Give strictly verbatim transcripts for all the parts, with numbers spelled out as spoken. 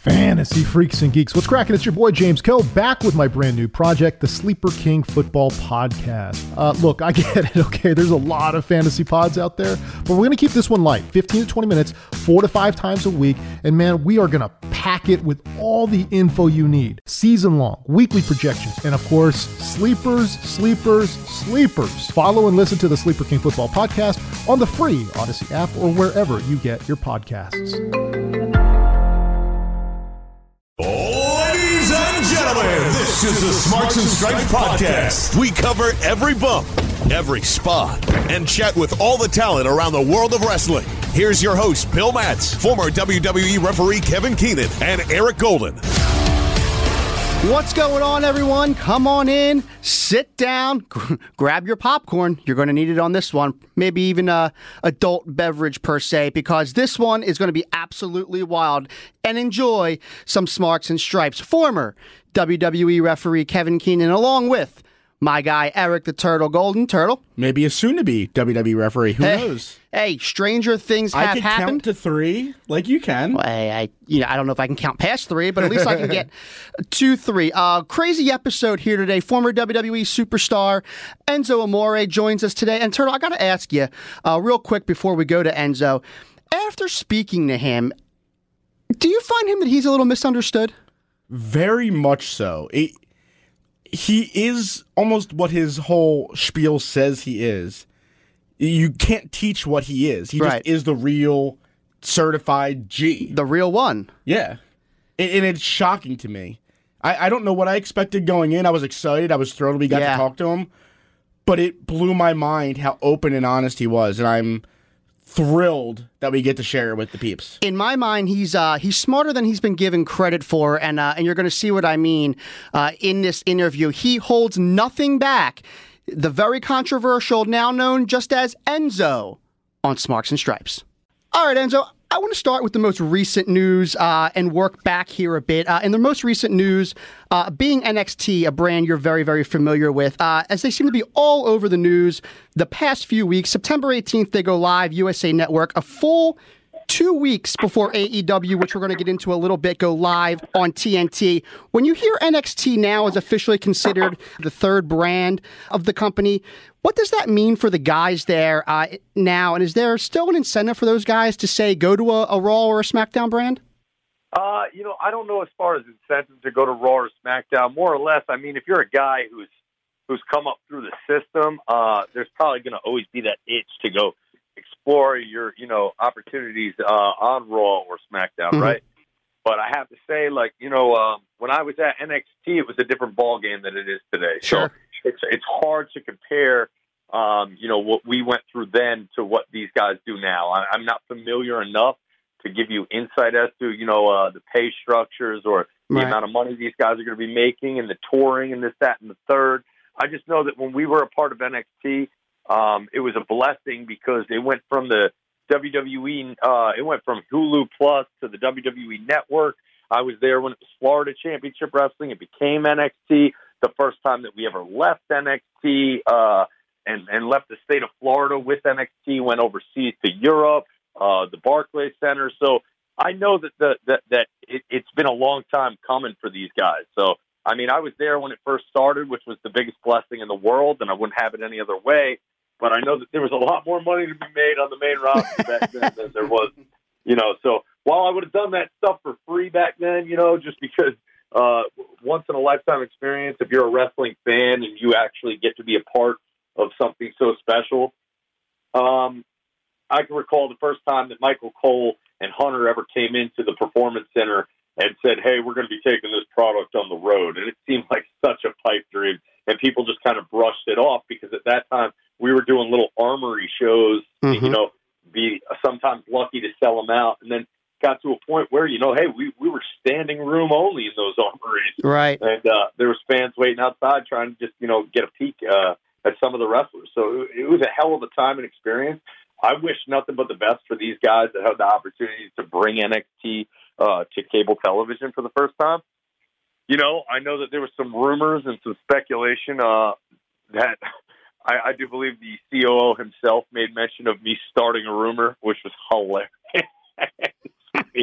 Fantasy freaks and geeks, what's cracking? It's your boy James Coe back with my brand new project, the Sleeper King Football Podcast. Uh, look, I get it, okay? There's a lot of fantasy pods out there, but we're going to keep this one light, fifteen to twenty minutes, four to five times a week, and man, we are going to pack it with all the info you need. Season long, weekly projections, and of course, sleepers, sleepers, sleepers. Follow and listen to the Sleeper King Football Podcast on the free Odyssey app or wherever you get your podcasts. Ladies and gentlemen, this is the Smarts and Stripes Podcast. We cover every bump, every spot, and chat with all the talent around the world of wrestling. Here's your host, Bill Matz, former W W E referee Kevin Keenan, and Eric Golden. What's going on, everyone? Come on in, sit down, grab your popcorn. You're going to need it on this one. Maybe even a adult beverage per se, because this one is going to be absolutely wild. And enjoy some Smarts and Stripes. Former W W E referee Kevin Keenan, along with my guy Eric the Turtle Golden. Turtle. Maybe a soon-to-be W W E referee. Who hey, knows? Hey, stranger things have I can happened. count to three, like you can. Well, I, I, you know, I don't know if I can count past three, but at least I can get two, three. Uh, crazy episode here today. Former W W E superstar Enzo Amore joins us today. And Turtle, I got to ask you uh, real quick before we go to Enzo. After speaking to him, do you find him that he's a little misunderstood? Very much so. It, he is almost what his whole spiel says he is. You can't teach what he is. He right. just is the real certified G. The real one. Yeah. And, and it's shocking to me. I, I don't know what I expected going in. I was excited. I was thrilled we got yeah. to talk to him. But it blew my mind how open and honest he was. And I'm thrilled that we get to share it with the peeps. In my mind, he's uh, he's smarter than he's been given credit for, and uh, and you're going to see what I mean uh, in this interview. He holds nothing back. The very controversial, now known just as Enzo on Smarts and Stripes. All right, Enzo, I want to start with the most recent news uh, and work back here a bit. Uh, in the most recent news, uh, being N X T, a brand you're very, very familiar with, uh, as they seem to be all over the news the past few weeks. September eighteenth, they go live, U S A Network, a full two weeks before A E W, which we're going to get into a little bit, go live on T N T. When you hear N X T now is officially considered the third brand of the company, what does that mean for the guys there uh, now? And is there still an incentive for those guys to say go to a, a Raw or a SmackDown brand? Uh, you know, I don't know as far as incentive to go to Raw or SmackDown. More or less, I mean, if you're a guy who's who's come up through the system, uh, there's probably going to always be that itch to go explore your, you know, opportunities uh, on Raw or SmackDown, mm-hmm. right? But I have to say, like, you know, um, when I was at N X T, it was a different ball game than it is today. Sure. So it's it's hard to compare, um, you know, what we went through then to what these guys do now. I, I'm not familiar enough to give you insight as to, you know, uh, the pay structures or the right. amount of money these guys are going to be making and the touring and this, that, and the third. I just know that when we were a part of N X T, Um, it was a blessing because it went from the W W E, uh, it went from Hulu Plus to the W W E Network. I was there when it was Florida Championship Wrestling. It became N X T. The first time that we ever left N X T uh, and, and left the state of Florida with N X T, went overseas to Europe, uh, the Barclays Center. So I know that the, that, that it, it's been a long time coming for these guys. So, I mean, I was there when it first started, which was the biggest blessing in the world, and I wouldn't have it any other way. But I know that there was a lot more money to be made on the main roster back then than there was, you know. So while I would have done that stuff for free back then, you know, just because uh, once in a lifetime experience, if you're a wrestling fan and you actually get to be a part of something so special. Um, I can recall the first time that Michael Cole and Hunter ever came into the Performance Center and said, hey, we're going to be taking this product on the road. And it seemed like such a pipe dream. And people just kind of brushed it off because at that time we were doing little armory shows, mm-hmm. you know, be sometimes lucky to sell them out. And then got to a point where, you know, hey, we, we were standing room only in those armories. Right. And uh, there was fans waiting outside trying to just, you know, get a peek uh, at some of the wrestlers. So it, it was a hell of a time and experience. I wish nothing but the best for these guys that had the opportunity to bring N X T uh, to cable television for the first time. You know, I know that there was some rumors and some speculation uh, that I, I do believe the C O O himself made mention of me starting a rumor, which was hilarious. I mean,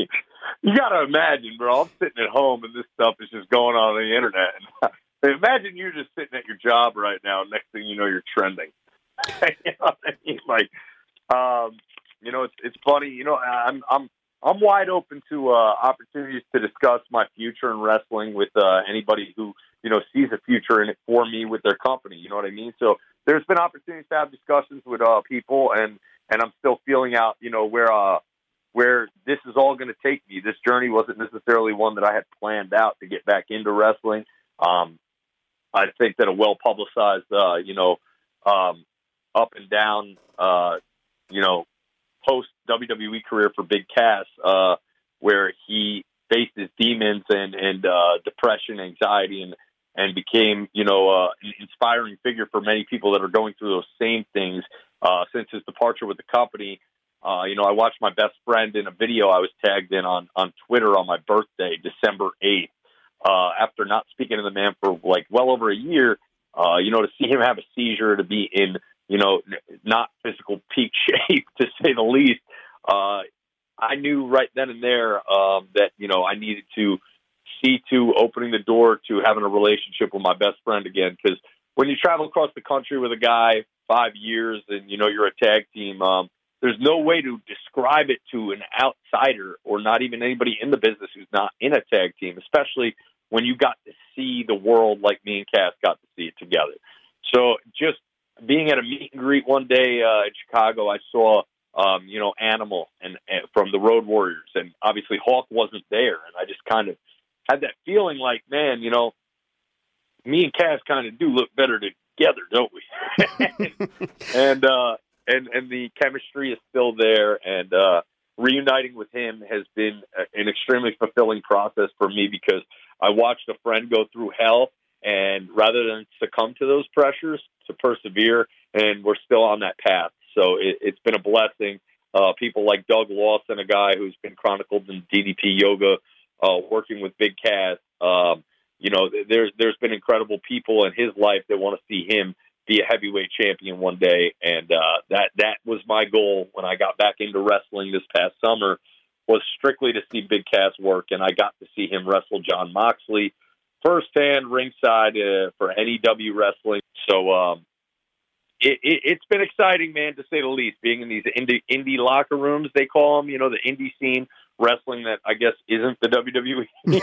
you got to imagine, bro. I'm sitting at home and this stuff is just going on, on the internet. And imagine you're just sitting at your job right now. Next thing you know, you're trending. You know what I mean? Like, um, you know, it's it's funny. You know, I'm I'm I'm wide open to uh, opportunities to discuss my future in wrestling with uh, anybody who, you know, sees a future in it for me with their company. You know what I mean? So there's been opportunities to have discussions with uh, people, and, and I'm still feeling out, you know, where uh, where this is all going to take me. This journey wasn't necessarily one that I had planned out to get back into wrestling. Um, I think that a well-publicized, uh, you know, um, up and down, uh, you know, post-W W E career for Big Cass, uh, where he faced his demons and, and uh, depression, anxiety, and, and became, you know, uh, an inspiring figure for many people that are going through those same things uh, since his departure with the company. Uh, you know, I watched my best friend in a video I was tagged in on, on Twitter on my birthday, December eighth, uh, after not speaking to the man for like well over a year, uh, you know, to see him have a seizure, to be in, you know, not physical peak shape, to say the least. Uh, I knew right then and there um, that, you know, I needed to see to opening the door to having a relationship with my best friend again. Because when you travel across the country with a guy five years and, you know, you're a tag team, um, there's no way to describe it to an outsider or not even anybody in the business who's not in a tag team, especially when you got to see the world like me and Cass got to see it together. So just being at a meet and greet one day uh, in Chicago, I saw, um, you know, Animal and, and from the Road Warriors, and obviously Hawk wasn't there, and I just kind of had that feeling like, man, you know, me and Cass kind of do look better together, don't we? and uh, and and the chemistry is still there, and uh, reuniting with him has been an extremely fulfilling process for me because I watched a friend go through hell, and rather than succumb to those pressures, to persevere, and we're still on that path. So it, it's been a blessing. Uh, people like Doug Lawson, a guy who's been chronicled in D D P Yoga, uh, working with Big Cass. Um, you know, there's there's been incredible people in his life that want to see him be a heavyweight champion one day, and uh, that that was my goal when I got back into wrestling this past summer, was strictly to see Big Cass work, and I got to see him wrestle Jon Moxley firsthand, ringside uh, for N E W wrestling. So um, it, it, it's been exciting, man, to say the least, being in these indie, indie locker rooms, they call them, you know, the indie scene, wrestling that I guess isn't the W W E.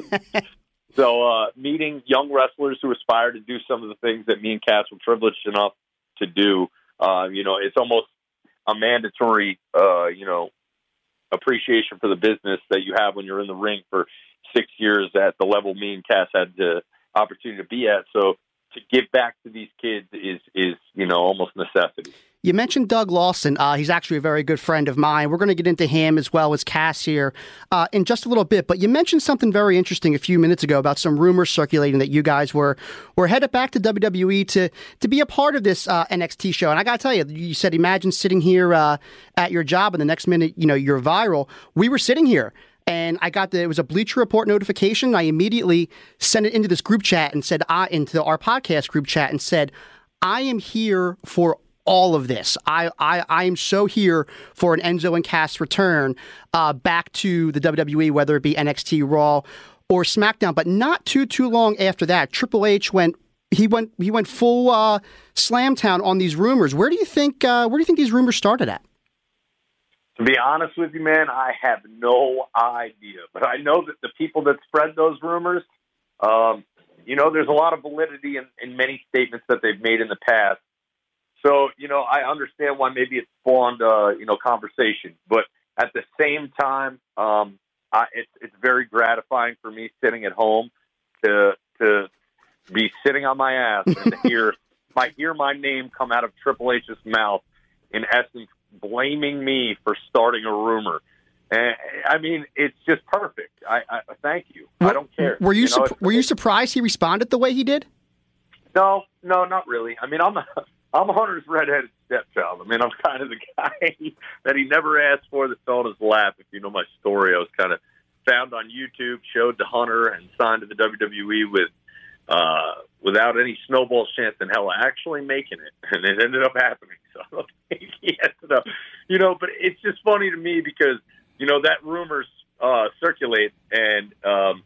So uh, meeting young wrestlers who aspire to do some of the things that me and Cass were privileged enough to do, uh, you know, it's almost a mandatory, uh, you know, appreciation for the business that you have when you're in the ring for six years at the level me and Cass had the opportunity to be at. So to give back to these kids is, is you know, almost necessity. You mentioned Doug Lawson. Uh, he's actually a very good friend of mine. We're going to get into him as well as Cass here uh, in just a little bit. But you mentioned something very interesting a few minutes ago about some rumors circulating that you guys were were headed back to W W E to to be a part of this uh, N X T show. And I got to tell you, you said, imagine sitting here uh, at your job and the next minute, you know, you're viral. We were sitting here. And I got the, it was a Bleacher Report notification. I immediately sent it into this group chat and said, uh, into our podcast group chat and said, I am here for all of this. I, I, I am so here for an Enzo and Cass return uh, back to the W W E, whether it be N X T, Raw, or SmackDown. But not too, too long after that, Triple H went, he went, he went full uh, slam town on these rumors. Where do you think, uh, where do you think these rumors started at? To be honest with you, man, I have no idea. But I know that the people that spread those rumors, um, you know, there's a lot of validity in, in many statements that they've made in the past. So, you know, I understand why maybe it spawned, uh, you know, conversation. But at the same time, um, I, it's it's very gratifying for me sitting at home to to be sitting on my ass and to hear my hear my name come out of Triple H's mouth, in essence, blaming me for starting a rumor. And I mean, it's just perfect. I, I thank you. Were, I don't care. Were you, you know, su- were you surprised he responded the way he did? No, no, not really. I mean, I'm a, I'm Hunter's redheaded stepchild. I mean, I'm kind of the guy that he never asked for that fell in his lap. If you know my story, I was kind of found on YouTube, showed to Hunter, and signed to the W W E with uh, without any snowball's chance in hell actually making it, and it ended up happening. So I don't think he ended up, you know. But it's just funny to me because you know that rumors uh, circulates, and um,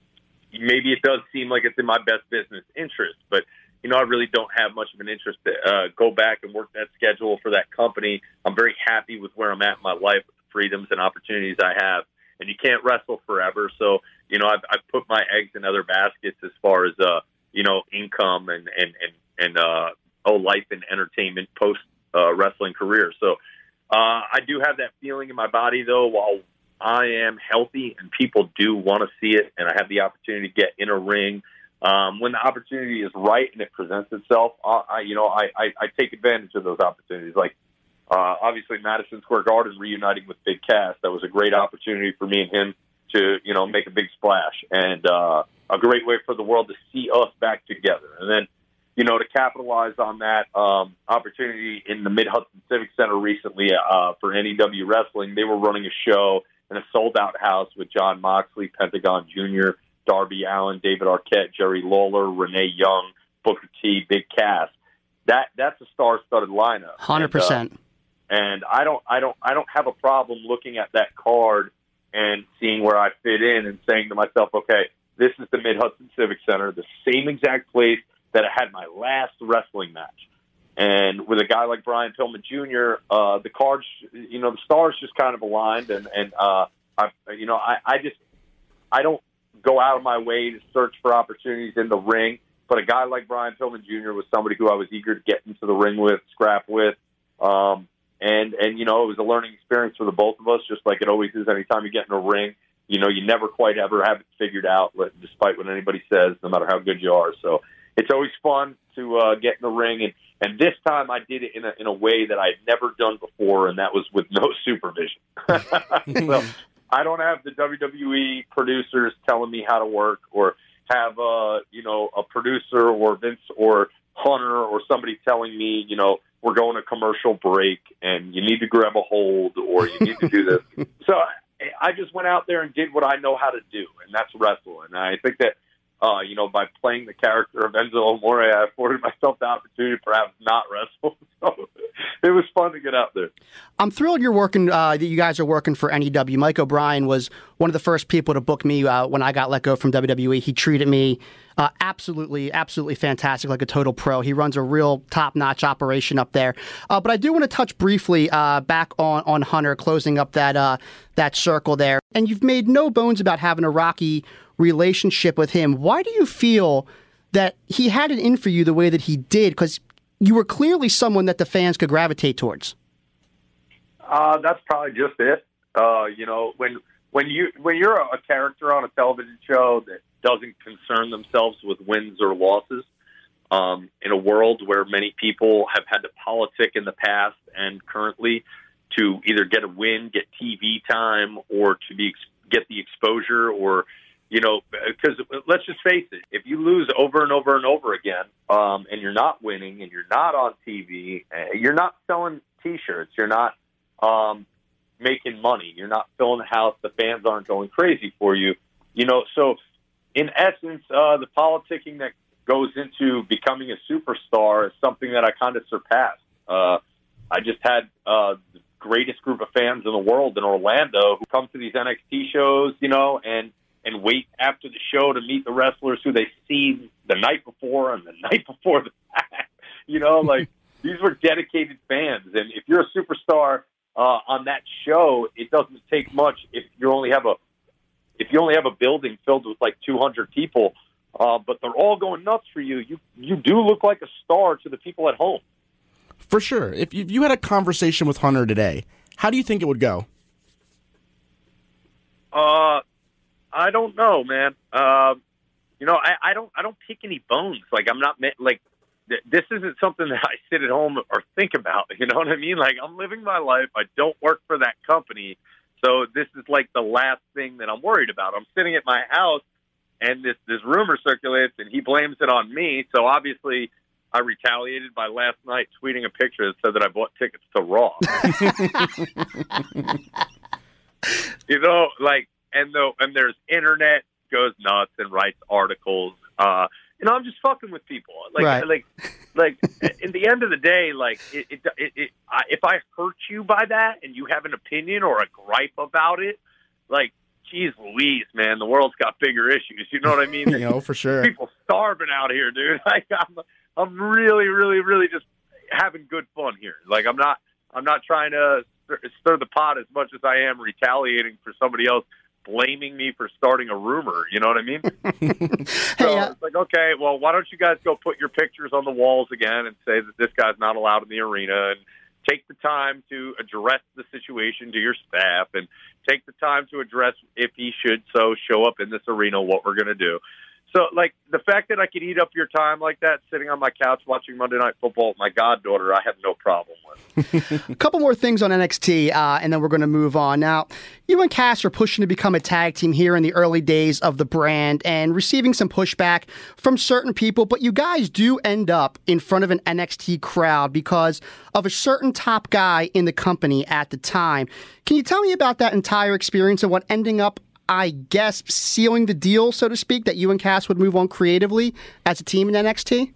maybe it does seem like it's in my best business interest, but you know, I really don't have much of an interest to uh, go back and work that schedule for that company. I'm very happy with where I'm at in my life, with the freedoms and opportunities I have. And you can't wrestle forever. So, you know, I've, I've put my eggs in other baskets as far as, uh, you know, income and, and, and, and uh, oh, life and entertainment post uh, wrestling career. So uh, I do have that feeling in my body, though, while I am healthy and people do want to see it and I have the opportunity to get in a ring. Um, when the opportunity is right and it presents itself, I, I you know, I, I, I take advantage of those opportunities. Like, uh, obviously Madison Square Garden reuniting with Big Cass, that was a great opportunity for me and him to, you know, make a big splash and, uh, a great way for the world to see us back together. And then, you know, to capitalize on that, um, opportunity in the Mid-Hudson Civic Center recently, uh, for N E W Wrestling, they were running a show in a sold out house with John Moxley, Pentagon Junior, Darby Allin, David Arquette, Jerry Lawler, Renee Young, Booker T, Big Cass. That that's a star-studded lineup. one hundred percent. And, uh, and I don't I don't I don't have a problem looking at that card and seeing where I fit in and saying to myself, okay, this is the Mid-Hudson Civic Center, the same exact place that I had my last wrestling match. And with a guy like Brian Pillman Junior, uh, the cards, you know, the stars just kind of aligned, and and uh, I, you know, I, I just I don't go out of my way to search for opportunities in the ring. But a guy like Brian Pillman Junior was somebody who I was eager to get into the ring with, scrap with. Um, and, and, you know, it was a learning experience for the both of us, just like it always is anytime you get in a ring. You know, you never quite ever have it figured out, despite what anybody says, no matter how good you are. So it's always fun to uh, get in the ring. And, and this time I did it in a, in a way that I had never done before, and that was with no supervision. So, I don't have the W W E producers telling me how to work, or have uh, you know, a producer or Vince or Hunter or somebody telling me, you know, we're going to commercial break and you need to grab a hold or you need to do this. So I, I just went out there and did what I know how to do, and that's wrestle. And I think that, uh, you know, by playing the character of Enzo Amore, I afforded myself the opportunity to perhaps not wrestle. So it was fun to get out there. I'm thrilled you're working, uh, that you guys are working for N E W. Mike O'Brien was one of the first people to book me uh, when I got let go from W W E. He treated me uh, absolutely, absolutely fantastic, like a total pro. He runs a real top-notch operation up there. Uh, but I do want to touch briefly uh, back on, on Hunter, closing up that uh, that circle there. And you've made no bones about having a rocky relationship with him. Why do you feel that he had it in for you the way that he did? Because you were clearly someone that the fans could gravitate towards. Uh, that's probably just it. Uh, you know, when when you when you're a character on a television show that doesn't concern themselves with wins or losses, um, in a world where many people have had to politic in the past and currently to either get a win, get T V time, or to be get the exposure, or you know, because let's just face it, if you lose over and over and over again, um, and you're not winning, and you're not on T V, you're not selling T-shirts, you're not um, making money, you're not filling the house, the fans aren't going crazy for you, you know. So, in essence, uh, the politicking that goes into becoming a superstar is something that I kind of surpassed. Uh, I just had uh, the greatest group of fans in the world in Orlando who come to these N X T shows, you know, and and wait after the show to meet the wrestlers who they see the night before and the night before that. You know, like, these were dedicated fans. And if you're a superstar uh, on that show, it doesn't take much if you only have a if you only have a building filled with like two hundred people, uh, but they're all going nuts for you. You you do look like a star to the people at home. For sure. If you, if you had a conversation with Hunter today, how do you think it would go? Uh. I don't know, man. Uh, you know, I, I don't. I don't pick any bones. Like, I'm not like th- this isn't something that I sit at home or think about. You know what I mean? Like, I'm living my life. I don't work for that company, so this is like the last thing that I'm worried about. I'm sitting at my house, and this this rumor circulates, and he blames it on me. So obviously, I retaliated by last night tweeting a picture that said that I bought tickets to Raw. You know, like. And the, and there's internet goes nuts and writes articles. Uh, you know, I'm just fucking with people. Like, right. like, like. In the end of the day, like, it, it, it, it, I, if I hurt you by that and you have an opinion or a gripe about it, like, geez Louise, man, the world's got bigger issues. You know what I mean? You know, for sure. People starving out here, dude. Like, I'm, I'm really, really, really just having good fun here. Like, I'm not, I'm not trying to stir the pot as much as I am retaliating for somebody else blaming me for starting a rumor. You know what I mean? So hey, uh, it's like, okay, well, why don't you guys go put your pictures on the walls again and say that this guy's not allowed in the arena, and take the time to address the situation to your staff, and take the time to address if he should so show up in this arena, what we're going to do. So, like, the fact that I could eat up your time like that, sitting on my couch watching Monday Night Football with my goddaughter, I have no problem with. A couple more things on N X T, uh, and then we're going to move on. Now, you and Cass are pushing to become a tag team here in the early days of the brand and receiving some pushback from certain people, but you guys do end up in front of an N X T crowd because of a certain top guy in the company at the time. Can you tell me about that entire experience and what ending up, I guess, sealing the deal, so to speak, that you and Cass would move on creatively as a team in N X T?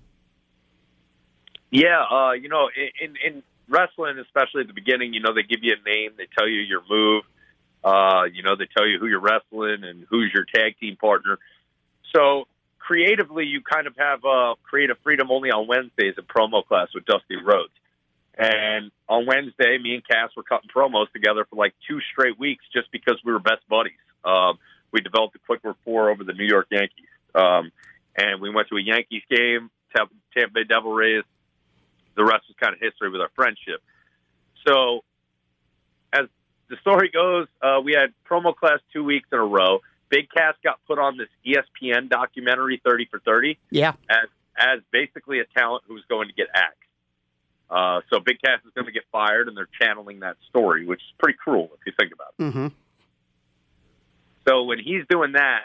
Yeah, uh, you know, in, in wrestling, especially at the beginning, you know, they give you a name, they tell you your move, uh, you know, they tell you who you're wrestling and who's your tag team partner. So creatively, you kind of have uh, creative freedom only on Wednesdays in promo class with Dusty Rhodes. And on Wednesday, me and Cass were cutting promos together for like two straight weeks just because we were best buddies. Um, we developed a quick rapport over the New York Yankees. Um, and we went to a Yankees game, Tampa, Tampa Bay Devil Rays. The rest was kind of history with our friendship. So as the story goes, uh, we had promo class two weeks in a row. Big Cass got put on this E S P N documentary, thirty for thirty, yeah, as, as basically a talent who was going to get axed. Uh, so Big Cass is going to get fired, and they're channeling that story, which is pretty cruel if you think about it. Mm-hmm. So when he's doing that,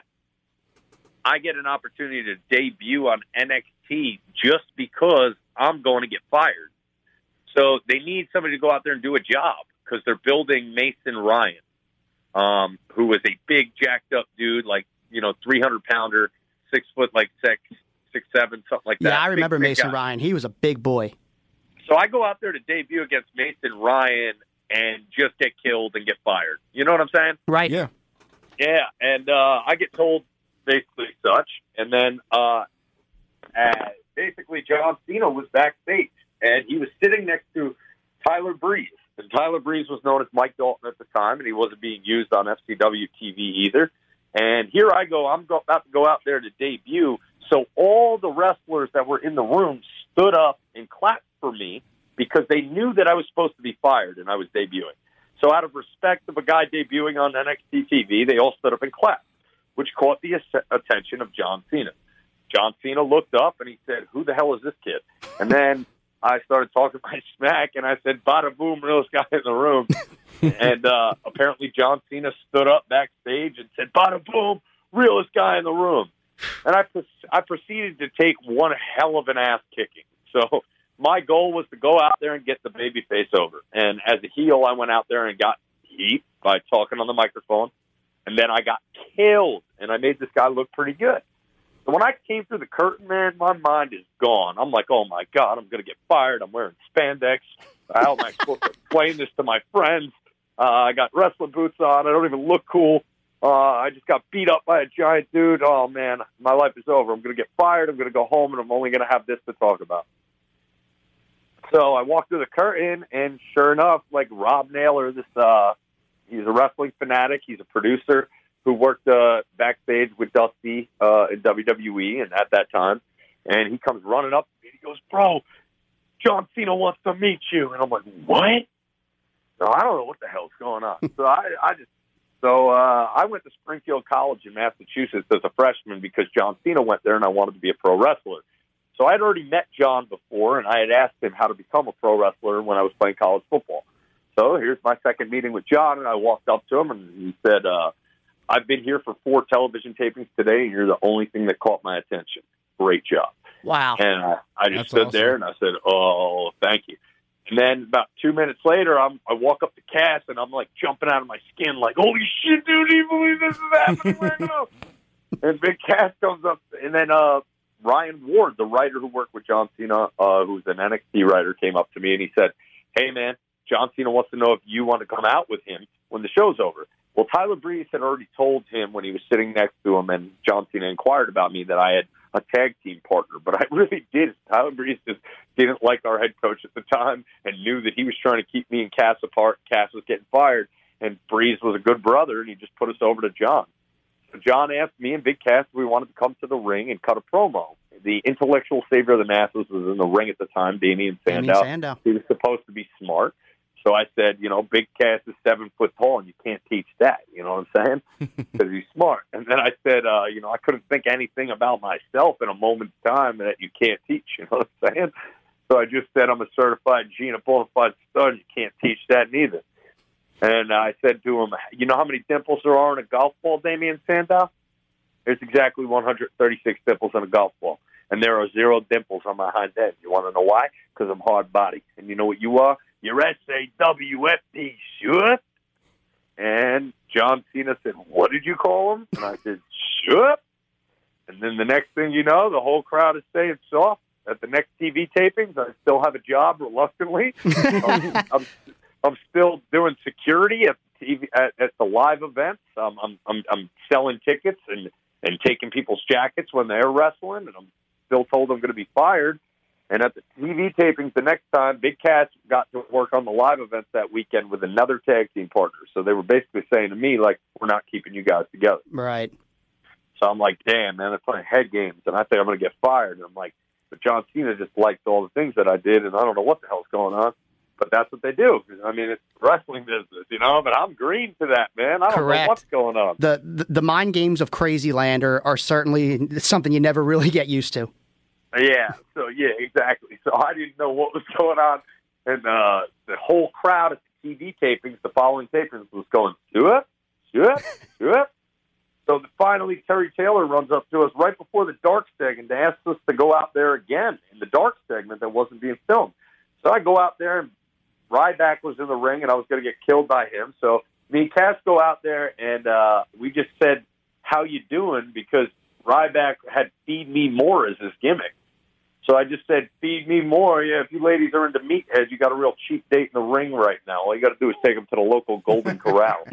I get an opportunity to debut on N X T just because I'm going to get fired. So they need somebody to go out there and do a job because they're building Mason Ryan, um, who was a big, jacked up dude, like, you know, three hundred pounder, six foot, like six, six, seven, something like that. Yeah, I remember big, big Mason guy. Ryan. He was a big boy. So I go out there to debut against Mason Ryan and just get killed and get fired. You know what I'm saying? Right. Yeah. Yeah, and uh, I get told basically such. And then uh, uh, basically John Cena was backstage, and he was sitting next to Tyler Breeze. And Tyler Breeze was known as Mike Dalton at the time, and he wasn't being used on F C W T V either. And here I go. I'm go- about to go out there to debut. So all the wrestlers that were in the room stood up and clapped for me because they knew that I was supposed to be fired and I was debuting. So out of respect of a guy debuting on N X T T V, they all stood up and clapped, which caught the attention of John Cena. John Cena looked up and he said, "Who the hell is this kid?" And then I started talking my smack, and I said, "Bada boom, realest guy in the room." and uh, apparently John Cena stood up backstage and said, "Bada boom, realest guy in the room." And I, I proceeded to take one hell of an ass kicking. So my goal was to go out there and get the babyface over. And as a heel, I went out there and got heat by talking on the microphone. And then I got killed, and I made this guy look pretty good. And when I came through the curtain, man, my mind is gone. I'm like, oh, my God, I'm going to get fired. I'm wearing spandex. How am I supposed to explain this to my friends? Uh, I got wrestling boots on. I don't even look cool. Uh, I just got beat up by a giant dude. Oh, man, my life is over. I'm going to get fired. I'm going to go home, and I'm only going to have this to talk about. So I walked through the curtain, and sure enough, like Rob Naylor, this uh, he's a wrestling fanatic. He's a producer who worked uh, backstage with Dusty uh, in W W E, and at that time, and he comes running up to me. He goes, "Bro, John Cena wants to meet you." And I'm like, "What?" So I don't know what the hell's going on. So I, I just so uh, I went to Springfield College in Massachusetts as a freshman because John Cena went there, and I wanted to be a pro wrestler. So I had already met John before, and I had asked him how to become a pro wrestler when I was playing college football. So here's my second meeting with John, and I walked up to him, and he said, uh, "I've been here for four television tapings today, and you're the only thing that caught my attention. Great job." Wow. And I, I just That's stood awesome. there, and I said, "Oh, thank you." And then about two minutes later, I'm, I walk up to Cass, and I'm, like, jumping out of my skin, like, "Holy shit, dude, do you believe this is happening right now?" And Big Cass comes up, and then uh, Ryan Ward, the writer who worked with John Cena, uh, who's an N X T writer, came up to me, and he said, "Hey, man, John Cena wants to know if you want to come out with him when the show's over." Well, Tyler Breeze had already told him when he was sitting next to him, and John Cena inquired about me, that I had a tag team partner. But I really did. Tyler Breeze just didn't like our head coach at the time and knew that he was trying to keep me and Cass apart. Cass was getting fired, and Breeze was a good brother, and he just put us over to John. So John asked me and Big Cass if we wanted to come to the ring and cut a promo. The intellectual savior of the masses was in the ring at the time, Damian Sandow. Damian Sandow. He was supposed to be smart. So I said, you know, Big Cass is seven foot tall, and you can't teach that. You know what I'm saying? Because he's smart. And then I said, uh, you know, I couldn't think anything about myself in a moment's time that you can't teach. You know what I'm saying? So I just said I'm a certified G and a bona fide stud. And you can't teach that neither. And I said to him, you know how many dimples there are in a golf ball, Damian Sandow? There's exactly one hundred thirty-six dimples in a golf ball. And there are zero dimples on my hind end. You want to know why? Because I'm hard body. And you know what you are? You're S A W F T, sure? And John Cena said, what did you call him? And I said, sure. And then the next thing you know, the whole crowd is saying soft. At the next T V tapings, I still have a job reluctantly. I'm, I'm, I'm still doing security at the, T V, at, at the live events. Um, I'm, I'm, I'm selling tickets and, and taking people's jackets when they're wrestling, and I'm still told I'm going to be fired. And at the T V tapings the next time, Big Cass got to work on the live events that weekend with another tag team partner. So they were basically saying to me, like, we're not keeping you guys together. Right. So I'm like, damn, man, they're playing head games. And I think I'm going to get fired. And I'm like, but John Cena just liked all the things that I did, and I don't know what the hell's going on. But that's what they do. I mean, it's wrestling business, you know, but I'm green to that, man. I don't Correct. know what's going on. The, the, the mind games of Crazy Land are, are certainly something you never really get used to. Yeah, so yeah, exactly. So I didn't know what was going on, and uh, the whole crowd at the T V tapings, the following tapings, was going, do it, do it, do it. So finally, Terry Taylor runs up to us right before the dark segment and asks us to go out there again in the dark segment that wasn't being filmed. So I go out there, and Ryback was in the ring, and I was going to get killed by him. So me and Cass go out there, and uh, we just said, how you doing? Because Ryback had Feed Me More as his gimmick. So I just said, feed me more. Yeah, if you ladies are into meatheads, you got a real cheap date in the ring right now. All you got to do is take them to the local Golden Corral.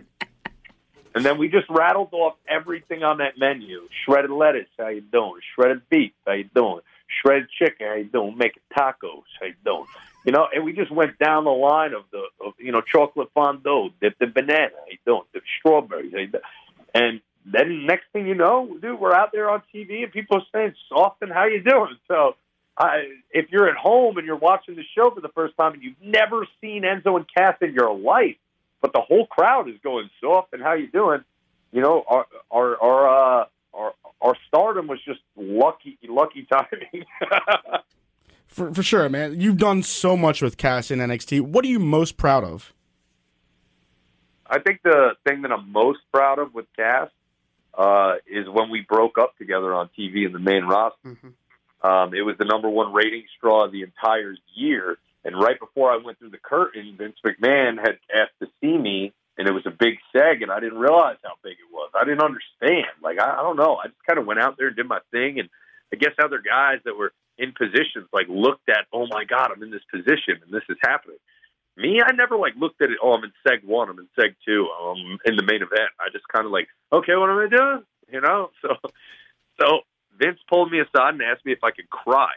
And then we just rattled off everything on that menu. Shredded lettuce, how you doing? Shredded beef, how you doing? Shredded chicken, how you doing? Making tacos, how you doing? You know, and we just went down the line of the, of, you know, chocolate fondue, dipped in banana, how you doing? Dipped strawberries, how you doing? And then next thing you know, dude, we're out there on T V and people are saying, Soften, how you doing? So, I, if you're at home and you're watching the show for the first time and you've never seen Enzo and Cass in your life, but the whole crowd is going soft and how you doing, you know, our our our uh, our, our stardom was just lucky lucky timing. for for sure, man. You've done so much with Cass in N X T. What are you most proud of? I think the thing that I'm most proud of with Cass uh, is when we broke up together on T V in the main roster. Mm-hmm. Um, it was the number one rating straw the entire year. And right before I went through the curtain, Vince McMahon had asked to see me, and it was a big seg, and I didn't realize how big it was. I didn't understand. Like, I, I don't know. I just kind of went out there and did my thing, and I guess other guys that were in positions, like, looked at, oh, my God, I'm in this position, and this is happening. Me, I never, like, looked at it, oh, I'm in seg one, I'm in seg two, I'm in the main event. I just kind of like, okay, what am I doing? You know? So, so Vince pulled me aside and asked me if I could cry.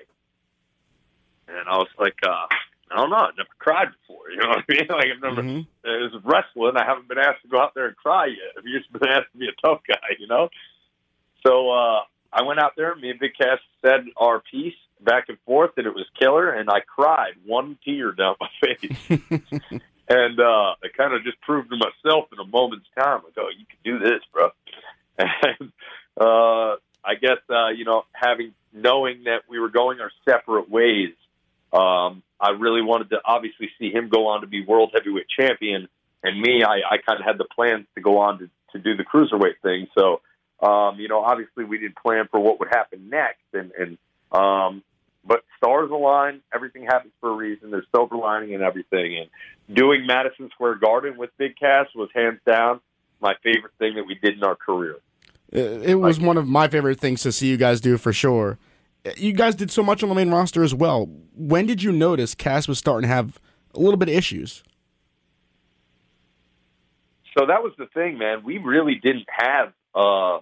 And I was like, uh, I don't know. I've never cried before. You know what I mean? Like, I've never, mm-hmm. As wrestling, I haven't been asked to go out there and cry yet. I've just been asked to be a tough guy, you know? So uh, I went out there. Me and Big Cass said our piece back and forth, and it was killer. And I cried one tear down my face. And uh, I kind of just proved to myself in a moment's time, like, oh, you can do this, bro. And uh, I guess, uh, you know, having knowing that we were going our separate ways, um, I really wanted to obviously see him go on to be world heavyweight champion. And me, I, I kind of had the plans to go on to, to do the cruiserweight thing. So, um, you know, obviously we didn't plan for what would happen next. And, and um, but stars align. Everything happens for a reason. There's silver lining and everything. And doing Madison Square Garden with Big Cass was hands down my favorite thing that we did in our career. It was one of my favorite things to see you guys do, for sure. You guys did so much on the main roster as well. When did you notice Cass was starting to have a little bit of issues? so that was the thing, man. We really didn't have, uh,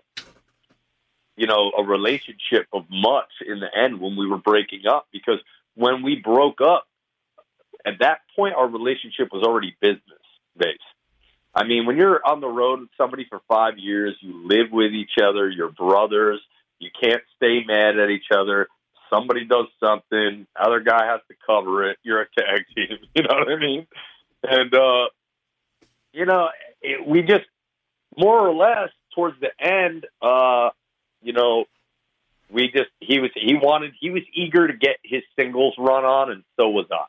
you know, a relationship of much in the end when we were breaking up, because when we broke up, at that point, our relationship was already business-based. I mean, when you're on the road with somebody for five years, you live with each other, you're brothers, you can't stay mad at each other. Somebody does something, other guy has to cover it. You're a tag team, you know what I mean? And, uh, you know, it, we just, more or less, towards the end, uh, you know, we just, he was, he wanted, he was eager to get his singles run on, and so was I.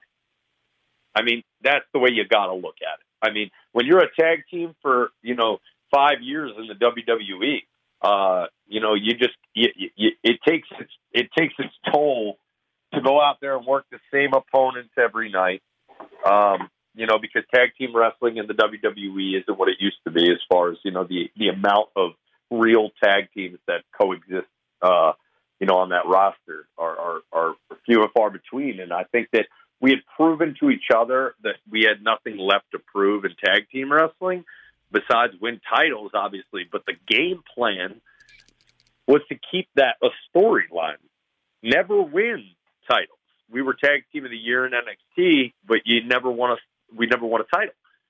I mean, that's the way you got to look at it. I mean, when you're a tag team for, you know, five years in the W W E, uh, you know, you just, you, you, it takes its, it takes its toll to go out there and work the same opponents every night. Um, you know, because tag team wrestling in the W W E isn't what it used to be as far as, you know, the, the amount of real tag teams that coexist, uh, you know, on that roster are, are, are few and far between. And I think that we had proven to each other that we had nothing left to prove in tag team wrestling besides win titles, obviously. But the game plan was to keep that a storyline, never win titles. We were tag team of the year in N X T, but you never won a, we never won a title.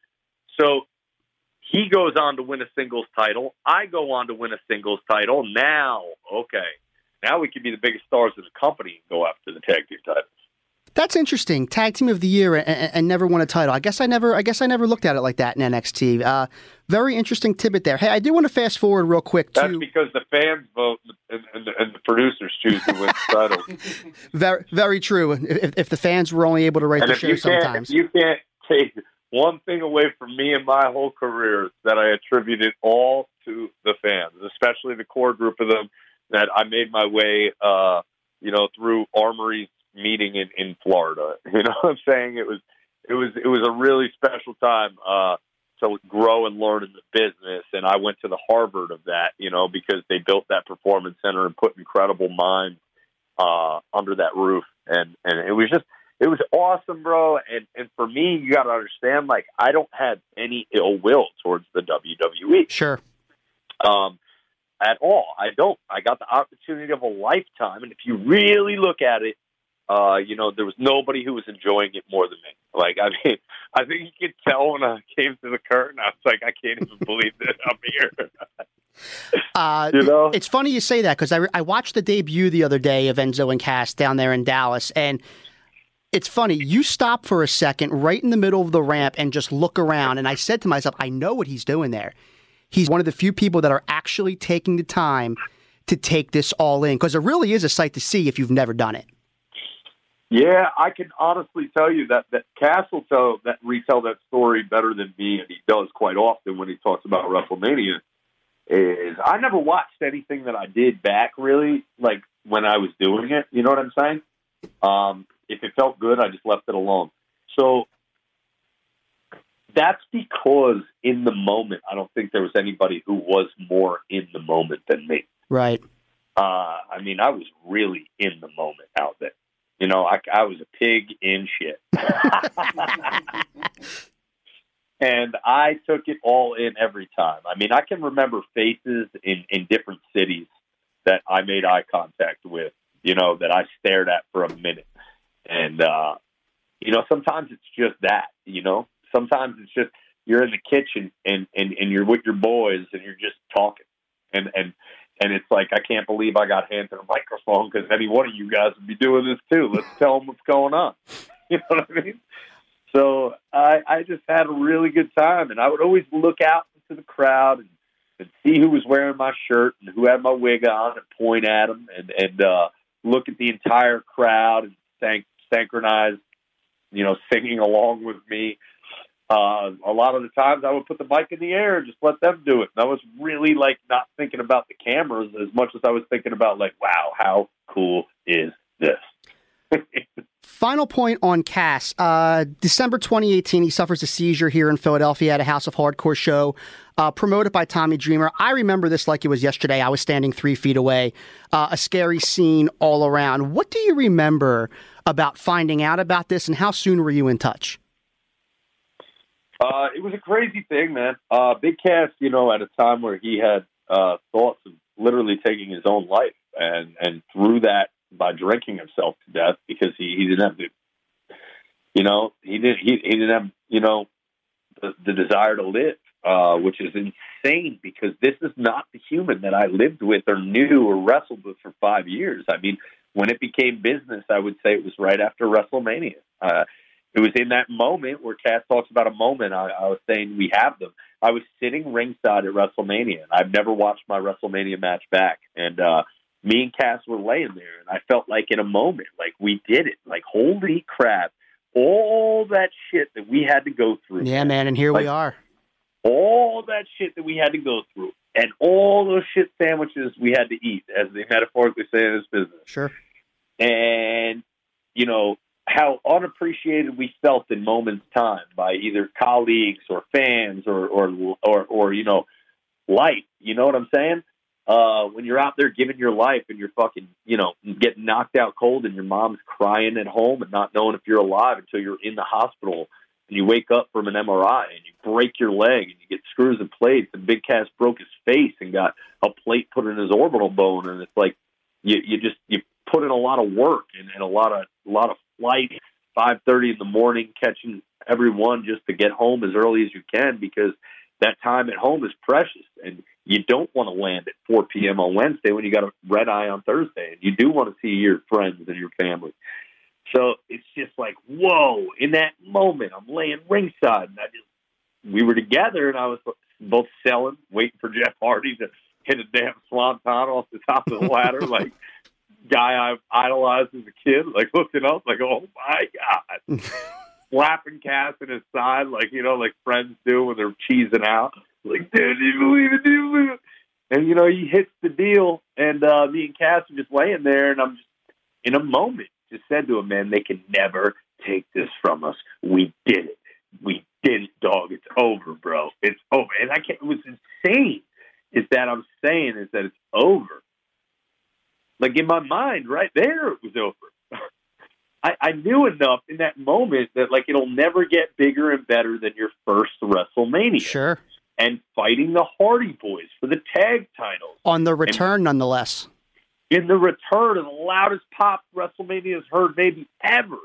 So he goes on to win a singles title. I go on to win a singles title. Now, okay, now we can be the biggest stars of the company and go after the tag team titles. That's interesting. Tag team of the year and, and never won a title. I guess I never. I guess I never looked at it like that in N X T. Uh, very interesting tidbit there. Hey, I do want to fast forward real quick to. That's because the fans vote and, and, the, and the producers choose to win the title. Very, very true. If, if the fans were only able to write and the if show you can't, sometimes, if you can't take one thing away from me and my whole career, that I attribute it all to the fans, especially the core group of them that I made my way, uh, you know, through Armory's meeting in, in Florida. You know what I'm saying? It was, it was, it was a really special time, uh, to grow and learn in the business. And I went to the Harvard of that, you know, because they built that performance center and put incredible minds, uh, under that roof. And, and it was just, it was awesome, bro. And, and for me, you got to understand, like, I don't have any ill will towards the W W E. Sure. Um, at all. I don't. I got the opportunity of a lifetime. And if you really look at it, Uh, you know, there was nobody who was enjoying it more than me. Like, I mean, I think you could tell when I came to the curtain, I was like, I can't even believe that I'm here. uh, you know? It's funny you say that, because I, I watched the debut the other day of Enzo and Cass down there in Dallas, and it's funny, you stop for a second right in the middle of the ramp and just look around, and I said to myself, I know what he's doing there. He's one of the few people that are actually taking the time to take this all in, because it really is a sight to see if you've never done it. Yeah, I can honestly tell you that, that Cass will tell that retell that story better than me, and he does quite often when he talks about WrestleMania. Is I never watched anything that I did back, really, like when I was doing it. You know what I'm saying? Um, if it felt good, I just left it alone. So that's because in the moment, I don't think there was anybody who was more in the moment than me. Right. Uh, I mean, I was really in the moment out there. You know, I, I was a pig in shit. And I took it all in every time. I mean, I can remember faces in, in different cities that I made eye contact with, you know, that I stared at for a minute. And, uh, you know, sometimes it's just that, you know. Sometimes it's just you're in the kitchen and, and, and you're with your boys and you're just talking. And, and, And it's like, I can't believe I got handed a microphone because any one of you guys would be doing this too. Let's tell them what's going on. You know what I mean? So I, I just had a really good time. And I would always look out into the crowd and, and see who was wearing my shirt and who had my wig on and point at them and, and uh, look at the entire crowd and sank, synchronize, you know, singing along with me. Uh, a lot of the times I would put the mic in the air and just let them do it. And I was really like not thinking about the cameras as much as I was thinking about like, wow, how cool is this? Final point on Cass. Uh, December twenty eighteen, he suffers a seizure here in Philadelphia at a House of Hardcore show uh, promoted by Tommy Dreamer. I remember this like it was yesterday. I was standing three feet away. Uh, a scary scene all around. What do you remember about finding out about this, and how soon were you in touch? Uh, it was a crazy thing, man. Uh, Big Cass, you know, at a time where he had uh, thoughts of literally taking his own life, and, and through that by drinking himself to death because he, he didn't have the, you know, he didn't he, he didn't have you know the, the desire to live, uh, which is insane because this is not the human that I lived with or knew or wrestled with for five years. I mean, when it became business, I would say it was right after WrestleMania. Uh, It was in that moment where Cass talks about a moment. I, I was saying we have them. I was sitting ringside at WrestleMania, and I've never watched my WrestleMania match back. And uh, me and Cass were laying there, and I felt like in a moment, like we did it. Like, holy crap, all that shit that we had to go through. Yeah, man, and here like, we are. All that shit that we had to go through, and all those shit sandwiches we had to eat, as they metaphorically say in this business. Sure. And, you know, how unappreciated we felt in moments time by either colleagues or fans or, or, or, or, you know, life. You know what I'm saying? Uh, when you're out there giving your life and you're fucking, you know, getting knocked out cold and your mom's crying at home and not knowing if you're alive until you're in the hospital and you wake up from an M R I and you break your leg and you get screws and plates and Big Cass broke his face and got a plate put in his orbital bone. And it's like, you, you just, you put in a lot of work and, and a lot of, a lot of flight, five thirty in the morning, catching everyone just to get home as early as you can because that time at home is precious. And you don't want to land at four p.m. on Wednesday when you got a red eye on Thursday. And you do want to see your friends and your family. So it's just like, whoa, in that moment, I'm laying ringside. And I just, we were together and I was both selling, waiting for Jeff Hardy to hit a damn swanton off the top of the ladder. Like, guy I idolized as a kid, like looking up, like, oh my God. Slapping Cass in his side, like, you know, like friends do when they're cheesing out. Like, dude, do you believe it? Do you believe it? And, you know, he hits the deal, and uh, me and Cass are just laying there, and I'm just, in a moment, just said to him, man, they can never take this from us. We did it. We did it, dog. It's over, bro. It's over. And I can't, it was insane, is that I'm saying is that it's over. Like, in my mind, right there, it was over. I, I knew enough in that moment that, like, it'll never get bigger and better than your first WrestleMania. Sure. And fighting the Hardy Boys for the tag titles. On the return, and nonetheless. In the return of the loudest pop WrestleMania has heard maybe ever.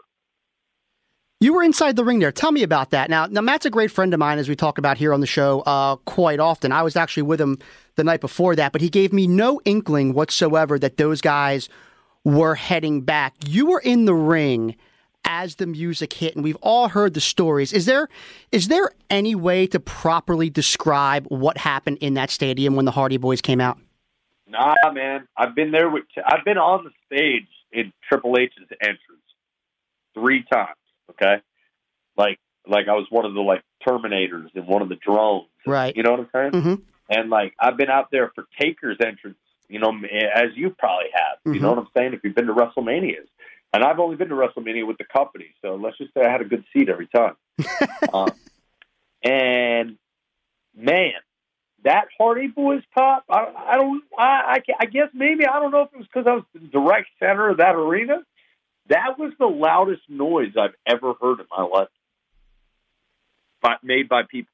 You were inside the ring there. Tell me about that. Now, now Matt's a great friend of mine, as we talk about here on the show uh, quite often. I was actually with him the night before that, but he gave me no inkling whatsoever that those guys were heading back. You were in the ring as the music hit, and we've all heard the stories. Is there is there any way to properly describe what happened in that stadium when the Hardy Boys came out? Nah, man. I've been there. With, I've been on the stage in Triple H's entrance three times. Okay, like like I was one of the like Terminators in one of the drones. Right. You know what I'm saying? Mm-hmm. And like I've been out there for Taker's entrance. You know, as you probably have. Mm-hmm. You know what I'm saying? If you've been to WrestleManias, and I've only been to WrestleMania with the company, so let's just say I had a good seat every time. um, and man, that Hardy Boys pop. I, I don't. I, I I guess maybe I don't know if it was because I was the direct center of that arena. That was the loudest noise I've ever heard in my life, by, made by people.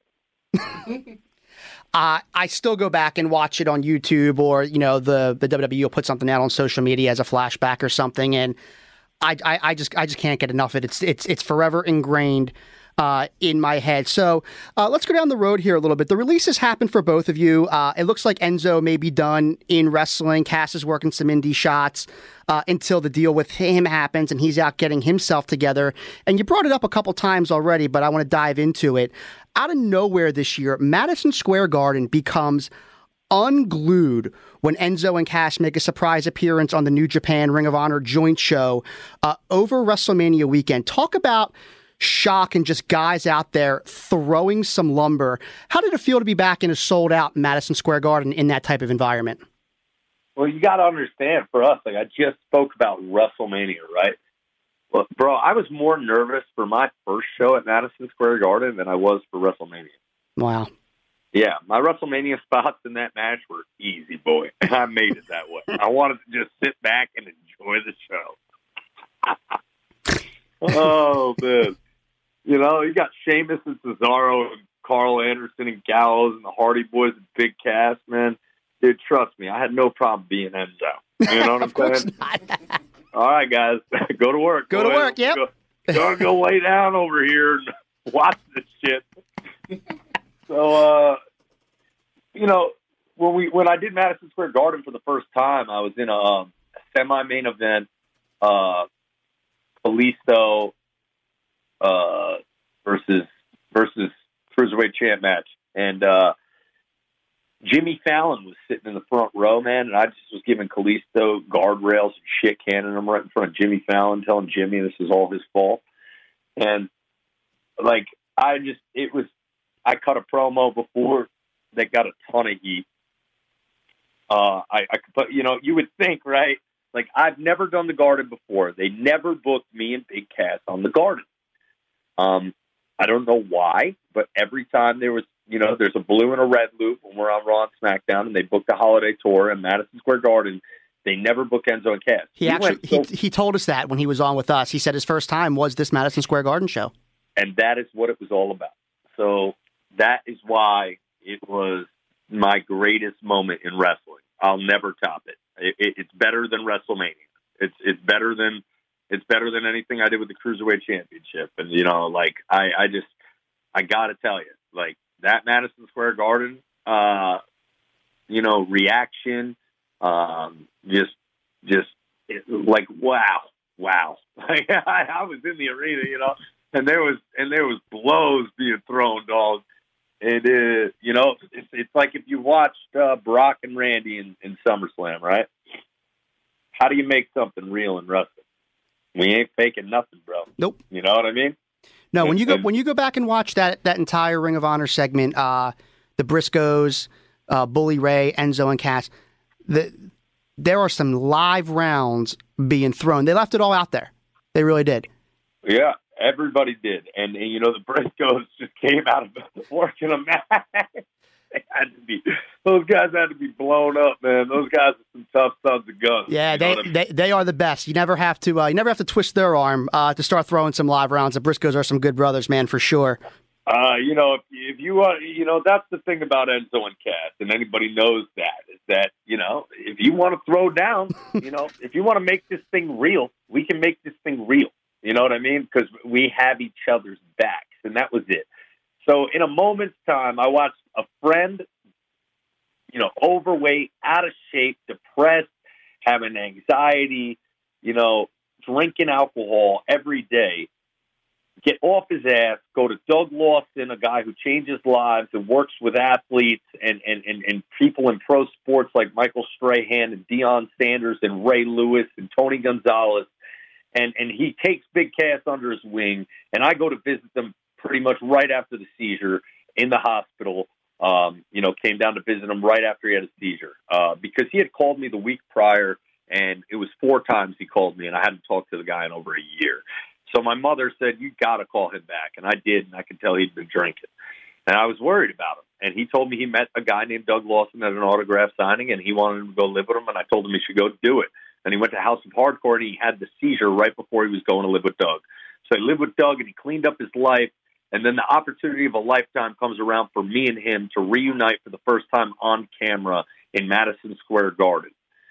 uh, I still go back and watch it on YouTube, or you know, the the W W E will put something out on social media as a flashback or something, and I, I, I just I just can't get enough of it. It's it's it's forever ingrained Uh, in my head. So uh, let's go down the road here a little bit. The releases happened for both of you. Uh, it looks like Enzo may be done in wrestling. Cass is working some indie shots uh, until the deal with him happens and he's out getting himself together. And you brought it up a couple times already, but I want to dive into it. Out of nowhere this year, Madison Square Garden becomes unglued when Enzo and Cass make a surprise appearance on the New Japan Ring of Honor joint show uh, over WrestleMania weekend. Talk about shock and just guys out there throwing some lumber. How did it feel to be back in a sold-out Madison Square Garden in that type of environment? Well, you got to understand, for us, like I just spoke about WrestleMania, right? Well, bro, I was more nervous for my first show at Madison Square Garden than I was for WrestleMania. Wow. Yeah, my WrestleMania spots in that match were easy, boy. And I made it that way. I wanted to just sit back and enjoy the show. Oh, man. You know, you got Sheamus and Cesaro and Carl Anderson and Gallows and the Hardy Boys and Big Cass, man. Dude, trust me, I had no problem being Enzo. You know what I'm of course saying? not. All right, guys, go to work. Go, go to ahead. work, yep. Go, go, go lay down over here and watch this shit. So, uh, you know, when we when I did Madison Square Garden for the first time, I was in a, um, a semi-main event, uh, Kalisto uh, versus versus Cruiserweight Champ match, and uh, Jimmy Fallon was sitting in the front row, man, and I just was giving Kalisto guardrails and shit canning him right in front of Jimmy Fallon, telling Jimmy this is all his fault. And, like, I just, it was, I cut a promo before that got a ton of heat. Uh, I, I could put, you know, you would think, right? Like, I've never done the Garden before. They never booked me and Big Cass on the Garden. Um, I don't know why, but every time there was, you know, there's a blue and a red loop when we're on Raw and SmackDown, and they booked the holiday tour in Madison Square Garden. They never book Enzo and Cass. He, he actually so, he, he told us that when he was on with us. He said his first time was this Madison Square Garden show. And that is what it was all about. So that is why it was my greatest moment in wrestling. I'll never top it. it, it it's better than WrestleMania. It's it's better than it's better than anything I did with the Cruiserweight Championship. And you know, like I, I just I gotta tell you, like that Madison Square Garden, uh, you know, reaction, um, just just it, like wow, wow. Like I, I was in the arena, you know, and there was and there was blows being thrown, dog. It is, you know, it's, it's like if you watched uh, Brock and Randy in, in SummerSlam, right? How do you make something real in wrestling? We ain't faking nothing, bro. Nope. You know what I mean? No, and, when you go and, when you go back and watch that that entire Ring of Honor segment, uh, the Briscoes, uh, Bully Ray, Enzo, and Cass, the, there are some live rounds being thrown. They left it all out there. They really did. Yeah. Everybody did, and, and you know the Briscoes just came out of working a match. They had to be; those guys had to be blown up, man. Those guys are some tough sons of guns. Yeah, you they, I mean? they they are the best. You never have to uh, you never have to twist their arm uh, to start throwing some live rounds. The Briscoes are some good brothers, man, for sure. Uh, you know, if, if you want, you know, that's the thing about Enzo and Cass, and anybody knows that is that you know, if you want to throw down, you know, if you want to make this thing real, we can make this thing real. You know what I mean? Because we have each other's backs, and that was it. So in a moment's time, I watched a friend, you know, overweight, out of shape, depressed, having anxiety, you know, drinking alcohol every day, get off his ass, go to Doug Lawson, a guy who changes lives and works with athletes and, and, and, and people in pro sports like Michael Strahan and Deion Sanders and Ray Lewis and Tony Gonzalez. And and he takes Big Cass under his wing, and I go to visit them pretty much right after the seizure in the hospital. Um, you know, came down to visit him right after he had a seizure uh, because he had called me the week prior, and it was four times he called me, and I hadn't talked to the guy in over a year. So my mother said, you got to call him back, and I did, and I could tell he'd been drinking. And I was worried about him. And he told me he met a guy named Doug Lawson at an autograph signing, and he wanted him to go live with him, and I told him he should go do it. And he went to House of Hardcore, and he had the seizure right before he was going to live with Doug. So he lived with Doug, and he cleaned up his life. And then the opportunity of a lifetime comes around for me and him to reunite for the first time on camera in Madison Square Garden.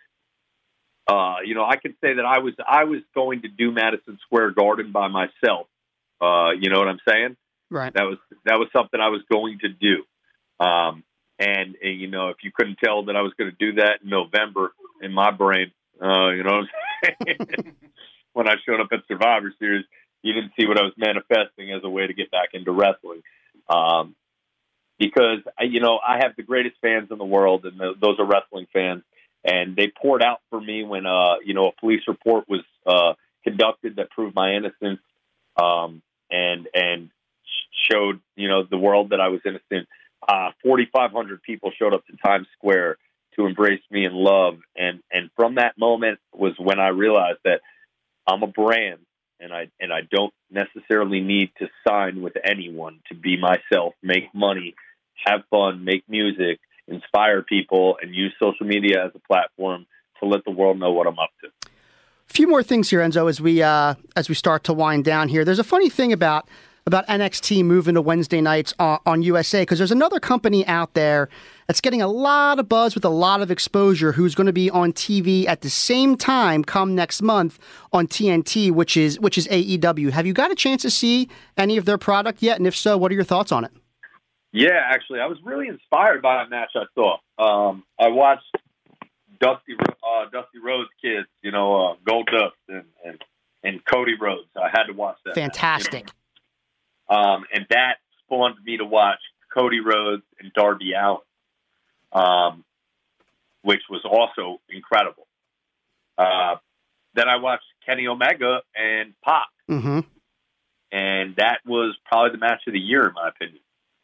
Uh, you know, I can say that I was I was going to do Madison Square Garden by myself. Uh, you know what I'm saying? Right. That was that was something I was going to do. Um, and, and you know, if you couldn't tell that I was going to do that in November in my brain. Uh, you know what I'm saying? When I showed up at Survivor Series, you didn't see what I was manifesting as a way to get back into wrestling. Um, because, you know, I have the greatest fans in the world, and the, those are wrestling fans. And they poured out for me when, uh, you know, a police report was uh, conducted that proved my innocence um, and and showed, you know, the world that I was innocent. Uh, forty-five hundred people showed up to Times Square to embrace me in love. And, and from that moment was when I realized that I'm a brand and I, and I don't necessarily need to sign with anyone to be myself, make money, have fun, make music, inspire people, and use social media as a platform to let the world know what I'm up to. A few more things here, Enzo, as we, uh, as we start to wind down here. There's a funny thing about about N X T moving to Wednesday nights on, on U S A, because there's another company out there that's getting a lot of buzz with a lot of exposure who's going to be on T V at the same time come next month on T N T, which is which is A E W. Have you got a chance to see any of their product yet? And if so, what are your thoughts on it? Yeah, actually, I was really inspired by a match I saw. Um, I watched Dusty uh, Dusty Rhodes' kids, you know, uh, Gold Dust and, and and Cody Rhodes. I had to watch that. Fantastic. Match, you know? um, and that spawned me to watch Cody Rhodes and Darby Allin, um, which was also incredible. Uh, then I watched Kenny Omega and Pac, mm-hmm. and that was probably the match of the year, in my opinion.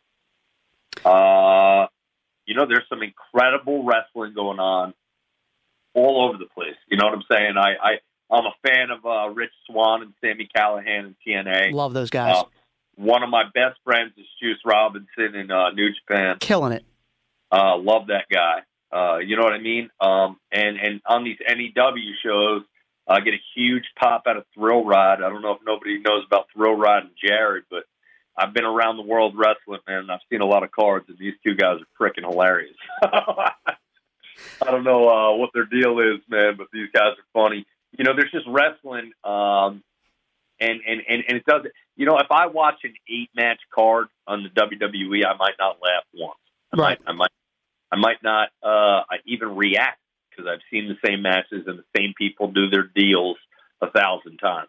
Uh, you know, there's some incredible wrestling going on all over the place. You know what I'm saying? I, I, I'm a fan of uh, Rich Swann and Sami Callihan in T N A. Love those guys. Uh, one of my best friends is Juice Robinson in uh, New Japan. Killing it. Uh, love that guy. Uh, you know what I mean? Um, and, and on these N E W shows, I get a huge pop out of Thrill Ride. I don't know if nobody knows about Thrill Ride and Jared, but I've been around the world wrestling, man, and I've seen a lot of cards, and these two guys are freaking hilarious. I don't know uh, what their deal is, man, but these guys are funny. You know, there's just wrestling, um, and, and, and, and it doesn't, you know, if I watch an eight-match card on the W W E, I might not laugh once. I right. might, I might, I might not uh, even react because I've seen the same matches and the same people do their deals a thousand times.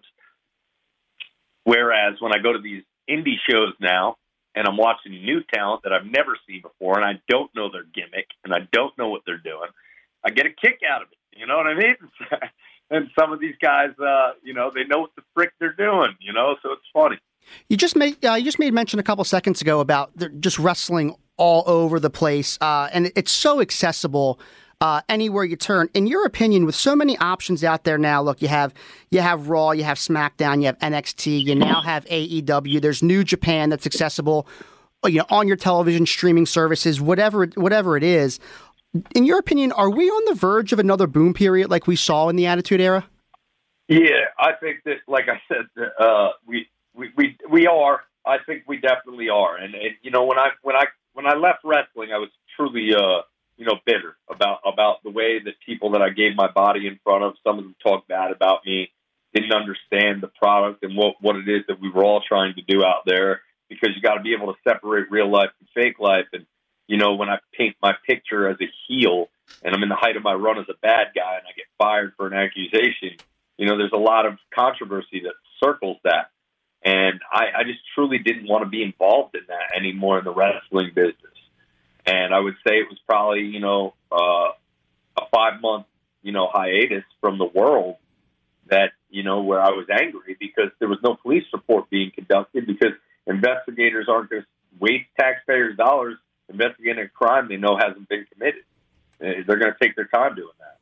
Whereas when I go to these indie shows now, and I'm watching new talent that I've never seen before, and I don't know their gimmick, and I don't know what they're doing, I get a kick out of it. You know what I mean? And some of these guys, uh, you know, they know what the frick they're doing, you know, so it's funny. You just made uh, you just made mention a couple seconds ago about just wrestling all over the place, uh, and it's so accessible uh, anywhere you turn. In your opinion, with so many options out there now, look, you have you have Raw, you have SmackDown, you have N X T, you now have A E W. There's New Japan that's accessible, you know, on your television streaming services, whatever whatever it is. In your opinion, are we on the verge of another boom period like we saw in the Attitude Era? Yeah, I think that, like I said, uh, we, we we we are. I think we definitely are. And, and you know, when I when I when I left wrestling, I was truly uh, you know bitter about about the way that people that I gave my body in front of. Some of them talked bad about me, didn't understand the product and what what it is that we were all trying to do out there. Because you got to be able to separate real life and fake life. And you know, when I paint my picture as a heel and I'm in the height of my run as a bad guy and I get fired for an accusation, you know, there's a lot of controversy that circles that. And I, I just truly didn't want to be involved in that anymore in the wrestling business. And I would say it was probably, you know, uh, a five month, you know, hiatus from the world that, you know, where I was angry because there was no police report being conducted because investigators aren't going to waste taxpayers' dollars investigating a crime they know hasn't been committed. They're going to take their time doing that.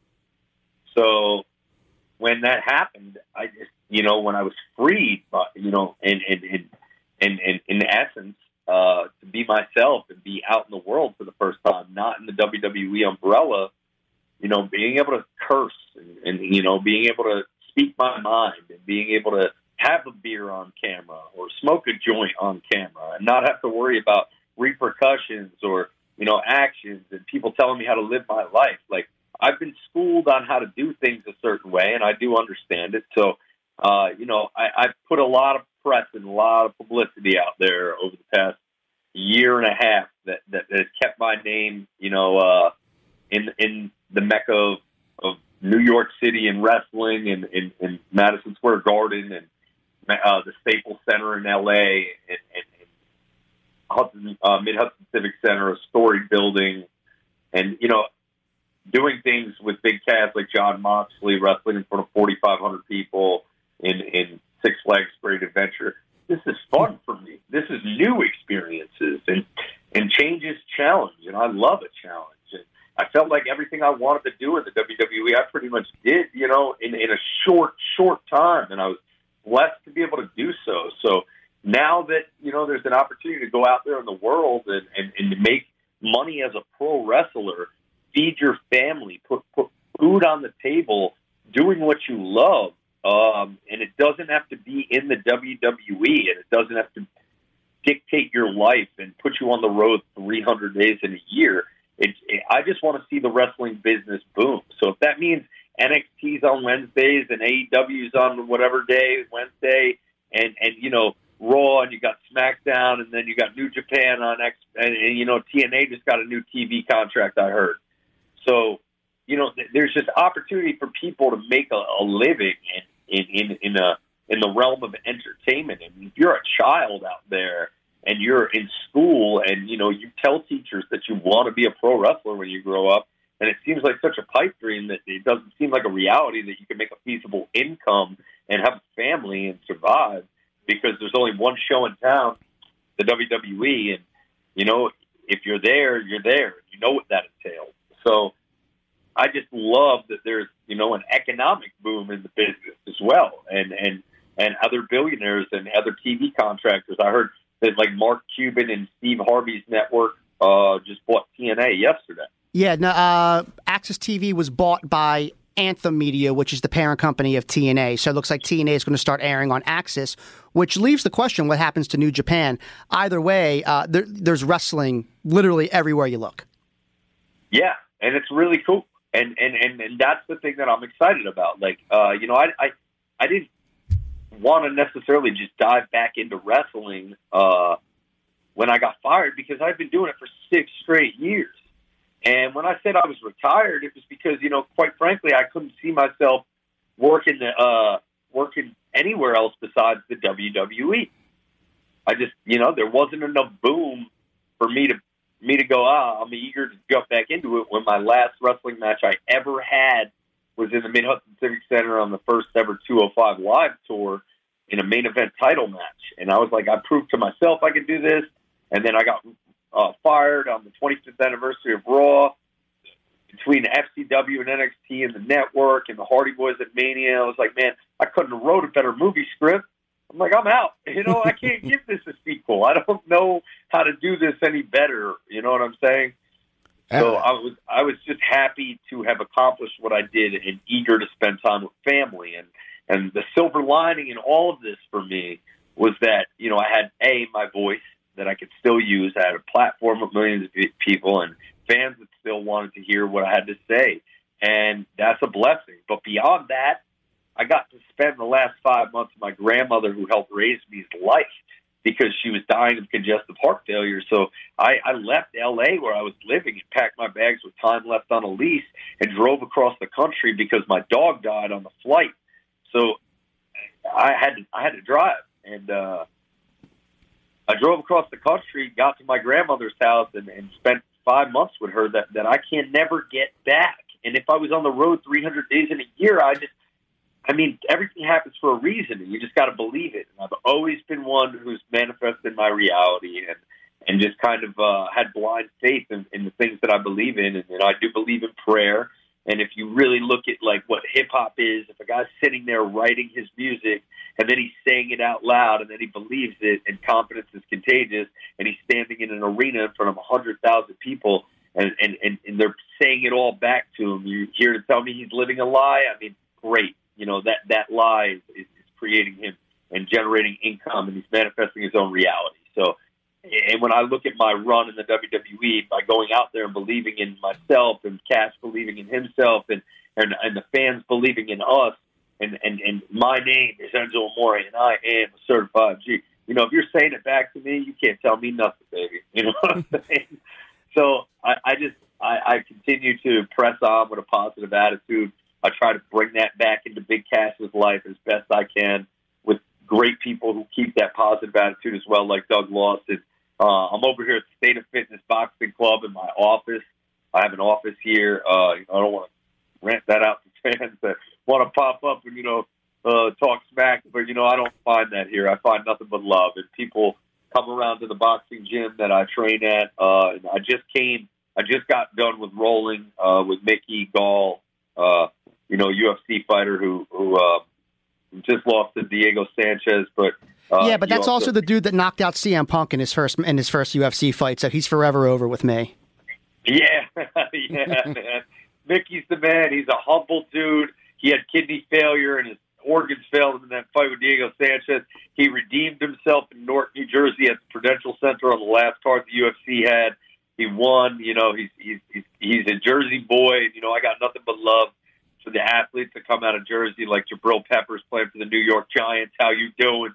So when that happened, I just, you know, when I was freed, you know, in in in in, in, in essence, uh, to be myself and be out in the world for the first time, not in the W W E umbrella, you know, being able to curse and, and you know, being able to speak my mind and being able to have a beer on camera or smoke a joint on camera and not have to worry about repercussions or, you know, actions and people telling me how to live my life. Like, I've been schooled on how to do things a certain way, and I do understand it. So, uh, you know, I, I've put a lot of press and a lot of publicity out there over the past year and a half that, that, that has kept my name, you know, uh, in in the mecca of, of New York City and wrestling and in, in Madison Square Garden and uh, the Staples Center in L A and, and Hudson, uh, Mid-Hudson Civic Center, a storied building, and, you know, doing things with big cats like John Moxley, wrestling in front of forty-five hundred people in, in Six Flags Great Adventure. This is fun for me. This is new experiences, and, and change is challenge, and I love a challenge. And I felt like everything I wanted to do in the W W E, I pretty much did, you know, in, in a short, short time, and I was blessed to be able to do so. So, now that, you know, there's an opportunity to go out there in the world and, and, and to make money as a pro wrestler, feed your family, put, put food on the table, doing what you love, um, and it doesn't have to be in the W W E, and it doesn't have to dictate your life and put you on the road three hundred days in a year. It, it, I just want to see the wrestling business boom. So if that means N X T's on Wednesdays and A E W's on whatever day, Wednesday, and, and you know, Raw, and you got SmackDown, and then you got New Japan on X, and, and you know, T N A just got a new T V contract, I heard. So, you know, th- there's just opportunity for people to make a, a living in, in, in, in, a, in the realm of entertainment. And if you're a child out there and you're in school and, you know, you tell teachers that you want to be a pro wrestler when you grow up, and it seems like such a pipe dream that it doesn't seem like a reality that you can make a feasible income and have a family and survive because there's only one show in town, the W W E. And, you know, if you're there, you're there. You know what that entails. So I just love that there's, you know, an economic boom in the business as well, and and and other billionaires and other T V contractors. I heard that like Mark Cuban and Steve Harvey's network uh, just bought T N A yesterday. Yeah, no, uh, Access T V was bought by Anthem Media, which is the parent company of T N A. So it looks like T N A is going to start airing on Access, which leaves the question, what happens to New Japan? Either way, uh, there, there's wrestling literally everywhere you look. Yeah, and it's really cool. And, and, and, and that's the thing that I'm excited about. Like, uh, you know, I, I, I didn't want to necessarily just dive back into wrestling uh, when I got fired because I've been doing it for six straight years. And when I said I was retired, it was because, you know, quite frankly, I couldn't see myself working uh, working anywhere else besides the W W E. I just, you know, there wasn't enough boom for me to me to go, ah, I'm eager to jump back into it when my last wrestling match I ever had was in the Mid-Hudson Civic Center on the first ever two oh five Live tour in a main event title match. And I was like, I proved to myself I could do this. And then I got uh, fired on the twenty-fifth anniversary of Raw between F C W and N X T and the network and the Hardy Boys at Mania. I was like, man, I couldn't have wrote a better movie script. I'm like, I'm out. You know, I can't give this a sequel. I don't know how to do this any better. You know what I'm saying? So I was I was just happy to have accomplished what I did and eager to spend time with family. And, and the silver lining in all of this for me was that, you know, I had, A, my voice that I could still use. I had a platform of millions of people and fans that still wanted to hear what I had to say. And that's a blessing. But beyond that, I got to spend the last five months with my grandmother who helped raise me's life because she was dying of congestive heart failure. So I, I left L A where I was living and packed my bags with time left on a lease and drove across the country because my dog died on the flight. So I had to, I had to drive. And uh, I drove across the country, got to my grandmother's house, and, and spent five months with her that, that I can never get back. And if I was on the road three hundred days in a year, I just, I mean, everything happens for a reason, and you just got to believe it. And I've always been one who's manifested my reality and, and just kind of uh, had blind faith in, in the things that I believe in. And, and I do believe in prayer. And if you really look at like what hip hop is, if a guy's sitting there writing his music and then he's saying it out loud and then he believes it and confidence is contagious and he's standing in an arena in front of one hundred thousand people and, and, and, and they're saying it all back to him, you're here to tell me he's living a lie? I mean, great. You know, that, that lie is, is creating him and generating income, and he's manifesting his own reality. So, and when I look at my run in the W W E, by going out there and believing in myself and Cass believing in himself and, and, and the fans believing in us, and, and, and my name is Enzo Amore, and I am a certified G. You know, if you're saying it back to me, you can't tell me nothing, baby. You know what I'm saying? So I, I just, I, I continue to press on with a positive attitude. I try to bring that back into Big Cass's life as best I can with great people who keep that positive attitude as well, like Doug Lawson. Uh, I'm over here at the State of Fitness Boxing Club in my office. I have an office here. Uh, I don't want to rant that out to fans that want to pop up and, you know, uh, talk smack, but, you know, I don't find that here. I find nothing but love. And people come around to the boxing gym that I train at. Uh, and I just came, I just got done with rolling uh, with Mickey Gall, uh, you know, U F C fighter who, who uh, just lost to Diego Sanchez, but uh, yeah, but that's also, also the dude that knocked out C M Punk in his first in his first U F C fight, so he's forever over with me. Yeah, yeah, man. Mickey's the man. He's a humble dude. He had kidney failure and his organs failed him in that fight with Diego Sanchez. He redeemed himself in Newark, New Jersey at the Prudential Center on the last card the U F C had. He won. You know, he's he's he's, he's a Jersey boy. You know, I got nothing but love for the athletes that come out of Jersey, like Jabril Peppers playing for the New York Giants. How you doing?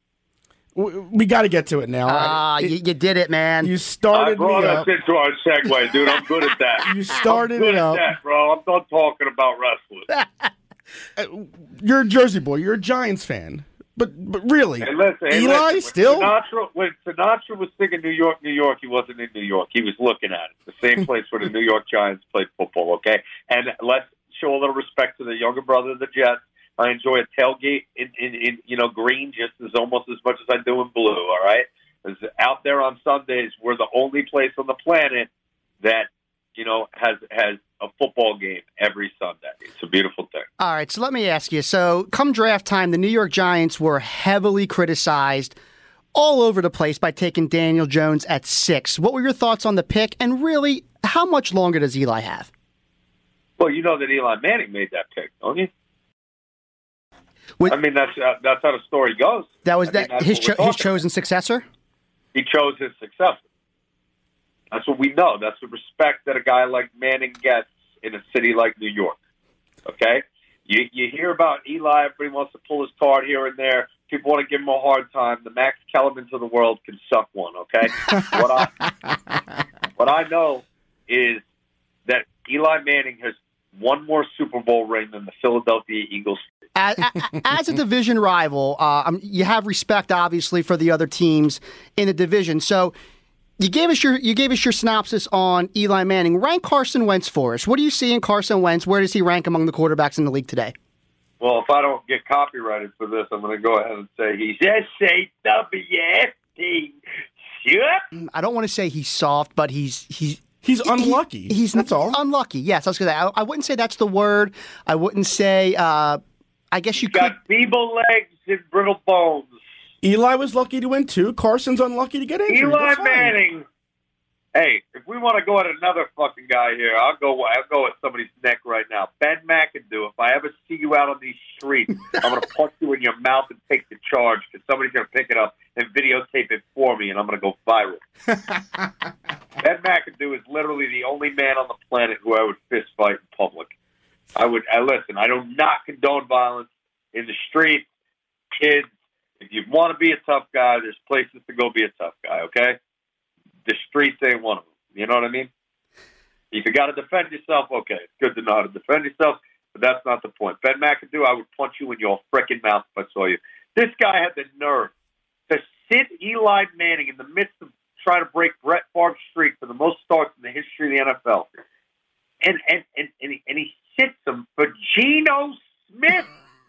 We got to get to it now. Ah, uh, you, you did it, man. You started I brought me us up. into our segue, dude. I'm good at that. You started I'm good it at up. that, bro. I'm done talking about wrestling. You're a Jersey boy. You're a Giants fan. But but really, And listen, hey, Eli listen, still? When Sinatra, when Sinatra was singing New York, New York, he wasn't in New York. He was looking at it. The same place where the New York Giants played football, okay? And let's show a little respect to the younger brother of the Jets. I enjoy a tailgate in, in, in you know, green just as almost as much as I do in blue, all right? Because out there on Sundays, we're the only place on the planet that, you know, has has a football game every Sunday. It's a beautiful thing. All right, so let me ask you. So come draft time, the New York Giants were heavily criticized all over the place by taking Daniel Jones at six. What were your thoughts on the pick? And really, how much longer does Eli have? Well, you know that Eli Manning made that pick, don't you? With, I mean, that's uh, that's how the story goes. that was I mean, that that's his what we're cho- his talking chosen successor? He chose his successor. That's what we know. That's the respect that a guy like Manning gets in a city like New York. Okay? You you hear about Eli, everybody wants to pull his card here and there. People want to give him a hard time. The Max Kellermans of the world can suck one, okay? what I what I know is that Eli Manning has one more Super Bowl ring than the Philadelphia Eagles. As, as a division rival, uh, um, you have respect, obviously, for the other teams in the division. So you gave us your you gave us your synopsis on Eli Manning. Rank Carson Wentz for us. What do you see in Carson Wentz? Where does he rank among the quarterbacks in the league today? Well, if I don't get copyrighted for this, I'm going to go ahead and say he's S A W F T. Shut. I don't want to say he's soft, but he's he's. He's unlucky. He, he's that's all. Unlucky. Yes, I was going to. I, I wouldn't say that's the word. I wouldn't say. Uh, I guess you He's could. got feeble legs and brittle bones. Eli was lucky to win two. Carson's unlucky to get injured. Eli That's fine. Manning. Hey, if we want to go at another fucking guy here, I'll go. I'll go at somebody's neck right now. Ben McAdoo. If I ever see you out on these streets, I'm going to punch you in your mouth and take the charge because somebody's going to pick it up and videotape it for me, and I'm going to go viral. Ben McAdoo is literally the only man on the planet who I would fist fight in public. I would. I listen. I do not condone violence in the streets, kids. If you want to be a tough guy, there's places to go be a tough guy. Okay. The streets ain't one of them. You know what I mean? If you got to defend yourself, okay, it's good to know how to defend yourself, but that's not the point. Ben McAdoo, I would punch you in your frickin' mouth if I saw you. This guy had the nerve to sit Eli Manning in the midst of trying to break Brett Favre's streak for the most starts in the history of the N F L. And and and, and, he, and he sits him for Geno Smith.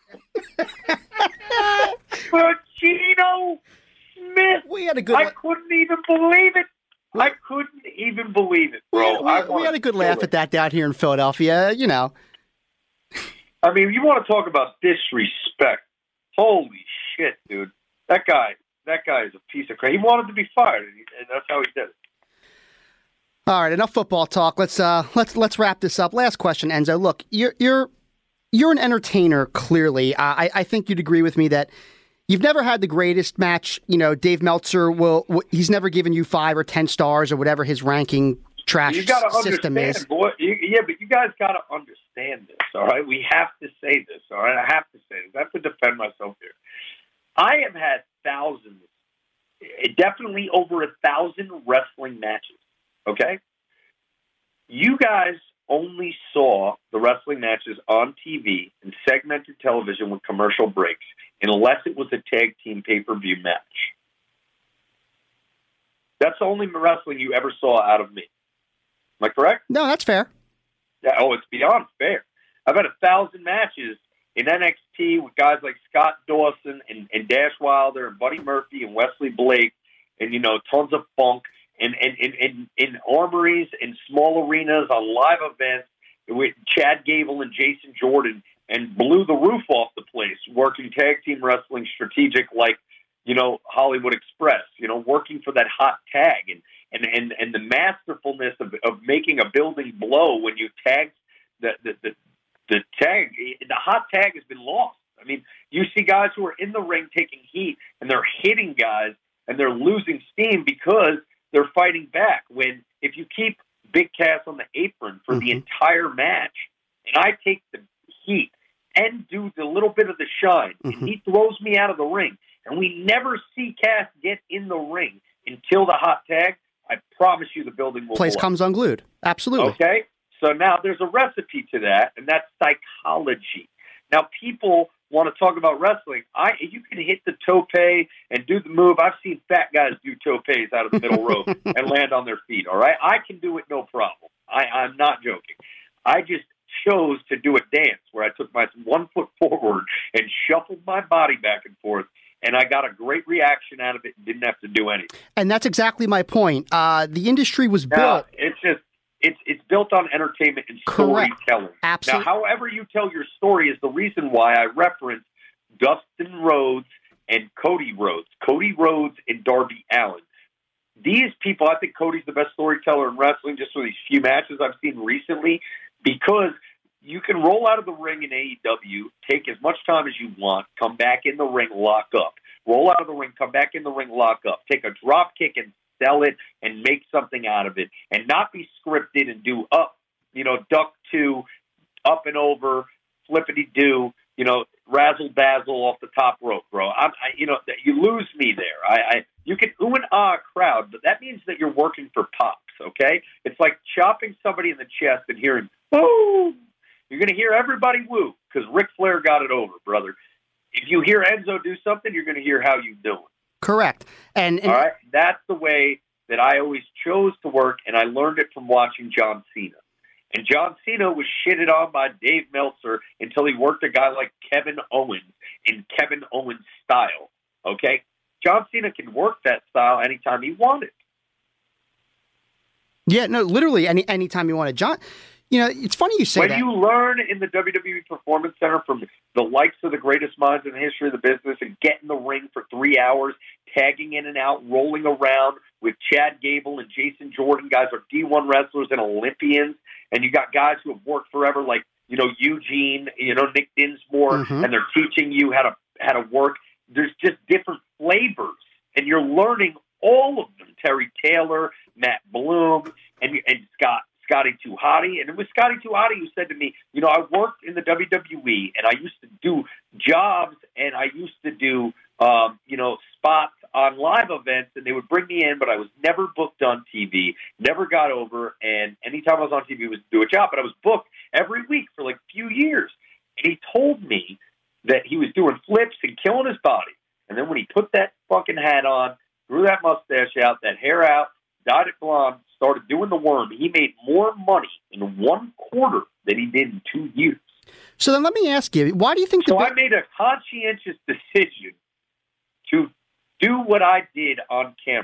For Geno Smith. We had a good. I couldn't even believe it. I couldn't even believe it, bro. We, we, I we had a good laugh it. at that down here in Philadelphia. You know. I mean, you want to talk about disrespect? Holy shit, dude! That guy, that guy is a piece of crap. He wanted to be fired, and, he, and that's how he did it. All right, enough football talk. Let's uh, let's let's wrap this up. Last question, Enzo. Look, you're you're you're an entertainer. Clearly, uh, I I think you'd agree with me that you've never had the greatest match. You know, Dave Meltzer will. He's never given you five or ten stars or whatever his ranking trash You got to system understand, is. boy. You, yeah, but you guys got to understand this. All right, we have to say this. All right, I have to say this. I have to defend myself here. I have had thousands, definitely over a thousand wrestling matches. Okay, you guys only saw the wrestling matches on T V and segmented television with commercial breaks, unless it was a tag team pay-per-view match. That's the only wrestling you ever saw out of me. Am I correct? No, that's fair. Yeah, oh, it's beyond fair. I've had a thousand matches in N X T with guys like Scott Dawson and, and Dash Wilder and Buddy Murphy and Wesley Blake and, you know, tons of funk and, and, and, and in armories and small arenas on live events with Chad Gable and Jason Jordan and blew the roof off the place working tag team wrestling strategic like, you know, Hollywood Express, you know, working for that hot tag and, and, and, and the masterfulness of, of making a building blow when you tag the, the, the, the tag, the hot tag has been lost. I mean, you see guys who are in the ring taking heat and they're hitting guys and they're losing steam because they're fighting back. When if you keep Big Cass on the apron for mm-hmm. the entire match, and I take the heat and do the little bit of the shine, mm-hmm. and he throws me out of the ring, and we never see Cass get in the ring until the hot tag, I promise you the building will Place blow. comes unglued. Absolutely. Okay? So now there's a recipe to that, and that's psychology. Now people want to talk about wrestling. I You can hit the tope and do the move. I've seen fat guys do topes out of the middle rope and land on their feet, all right? I can do it no problem. I, I'm not joking. I just chose to do a dance where I took my one foot forward and shuffled my body back and forth, and I got a great reaction out of it and didn't have to do anything. And that's exactly my point. Uh, the industry was now, built... It's just, it's it's built on entertainment and Correct. storytelling. Absolutely. Now, however you tell your story is the reason why I reference Dustin Rhodes and Cody Rhodes. Cody Rhodes and Darby Allin. These people, I think Cody's the best storyteller in wrestling just for these few matches I've seen recently, because you can roll out of the ring in A E W, take as much time as you want, come back in the ring, lock up. Roll out of the ring, come back in the ring, lock up. Take a drop kick and sell it and make something out of it, and not be scripted and do up, you know, duck two, up and over, flippity do, you know, razzle dazzle off the top rope, bro. I, I you know, you lose me there. I, I you can ooh and ah a crowd, but that means that you're working for pops. Okay, it's like chopping somebody in the chest and hearing woo. You're going to hear everybody woo because Ric Flair got it over, brother. If you hear Enzo do something, you're going to hear how you doing. Correct. And, and all right, that's the way that I always chose to work, and I learned it from watching John Cena. And John Cena was shitted on by Dave Meltzer until he worked a guy like Kevin Owens in Kevin Owens style. Okay, John Cena can work that style anytime he wanted. Yeah, no, literally any anytime you wanted. John, you know, it's funny you say when that. When you learn in the W W E Performance Center from the likes of the greatest minds in the history of the business and get in the ring for three hours, tagging in and out, rolling around with Chad Gable and Jason Jordan, guys are D one wrestlers and Olympians, and you got guys who have worked forever like, you know, Eugene, you know, Nick Dinsmore, mm-hmm. and they're teaching you how to how to work. There's just different flavors, and you're learning all of them. Terry Taylor, Matt Bloom, and and Scott Scotty Too Hotty. And it was Scotty Too Hotty who said to me, you know, I worked in the W W E, and I used to do jobs, and I used to do, um, you know, spots on live events, and they would bring me in, but I was never booked on T V, never got over, and anytime I was on T V was to do a job, but I was booked every week for like a few years. And he told me that he was doing flips and killing his body. And then when he put that fucking hat on, grew that mustache out, that hair out, dyed it blonde, started doing the worm, he made more money in one quarter than he did in two years. So then let me ask you, why do you think... So the I made a conscientious decision to do what I did on camera.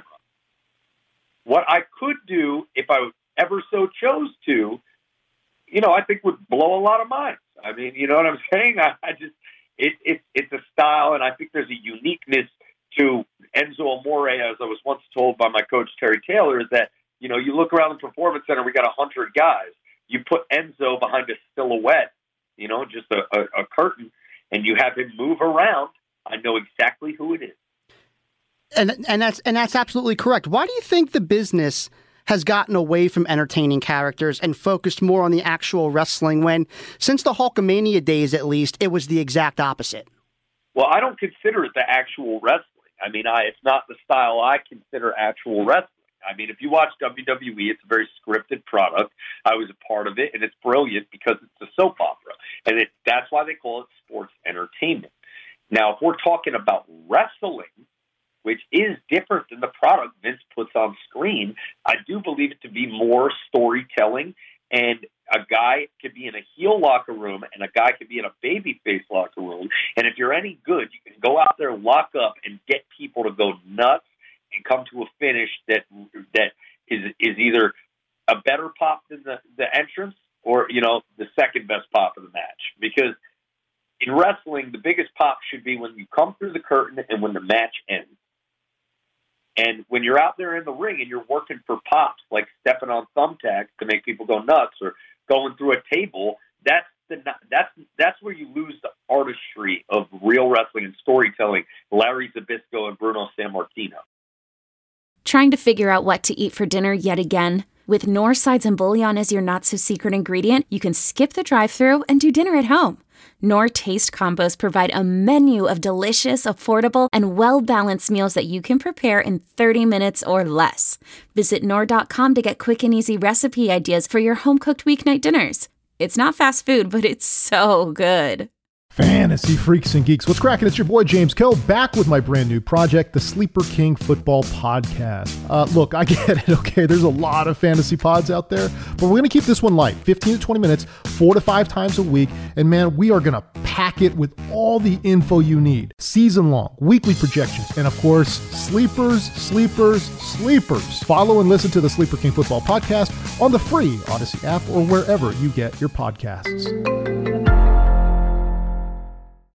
What I could do, if I ever so chose to, you know, I think would blow a lot of minds. I mean, you know what I'm saying? I, I just, it, it, it's a style, and I think there's a uniqueness to Enzo Amore, as I was once told by my coach Terry Taylor, is that, you know, you look around the Performance Center, we got a hundred guys. You put Enzo behind a silhouette, you know, just a, a, a curtain, and you have him move around. I know exactly who it is. And and that's and that's absolutely correct. Why do you think the business has gotten away from entertaining characters and focused more on the actual wrestling when, since the Hulkamania days at least, it was the exact opposite? Well, I don't consider it the actual wrestling. I mean, I it's not the style I consider actual wrestling. I mean, if you watch W W E, it's a very scripted product. I was a part of it, and it's brilliant because it's a soap opera. And it, that's why they call it sports entertainment. Now, if we're talking about wrestling, which is different than the product Vince puts on screen, I do believe it to be more storytelling. And a guy could be in a heel locker room, and a guy could be in a babyface locker room. And if you're any good, you can go out there, lock up, and get people to go nuts and come to a finish that that is is either a better pop than the, the entrance, or, you know, the second best pop of the match. Because in wrestling, the biggest pop should be when you come through the curtain and when the match ends. And when you're out there in the ring and you're working for pops, like stepping on thumbtacks to make people go nuts or going through a table, that's the that's that's where you lose the artistry of real wrestling and storytelling. Larry Zbyszko and Bruno Sammartino. Trying to figure out what to eat for dinner yet again? With Knorr sides and bouillon as your not-so-secret ingredient, you can skip the drive-thru and do dinner at home. Knorr Taste Combos provide a menu of delicious, affordable, and well-balanced meals that you can prepare in thirty minutes or less. Visit Knorr dot com to get quick and easy recipe ideas for your home-cooked weeknight dinners. It's not fast food, but it's so good. Fantasy freaks and geeks, what's cracking? It's your boy James Kill, back with my brand new project, the Sleeper King Football Podcast. Uh, look, I get it, okay? There's a lot of fantasy pods out there, but we're going to keep this one light, fifteen to twenty minutes, four to five times a week, and man, we are going to pack it with all the info you need. Season long, weekly projections, and of course, sleepers, sleepers, sleepers. Follow and listen to the Sleeper King Football Podcast on the free Odyssey app or wherever you get your podcasts.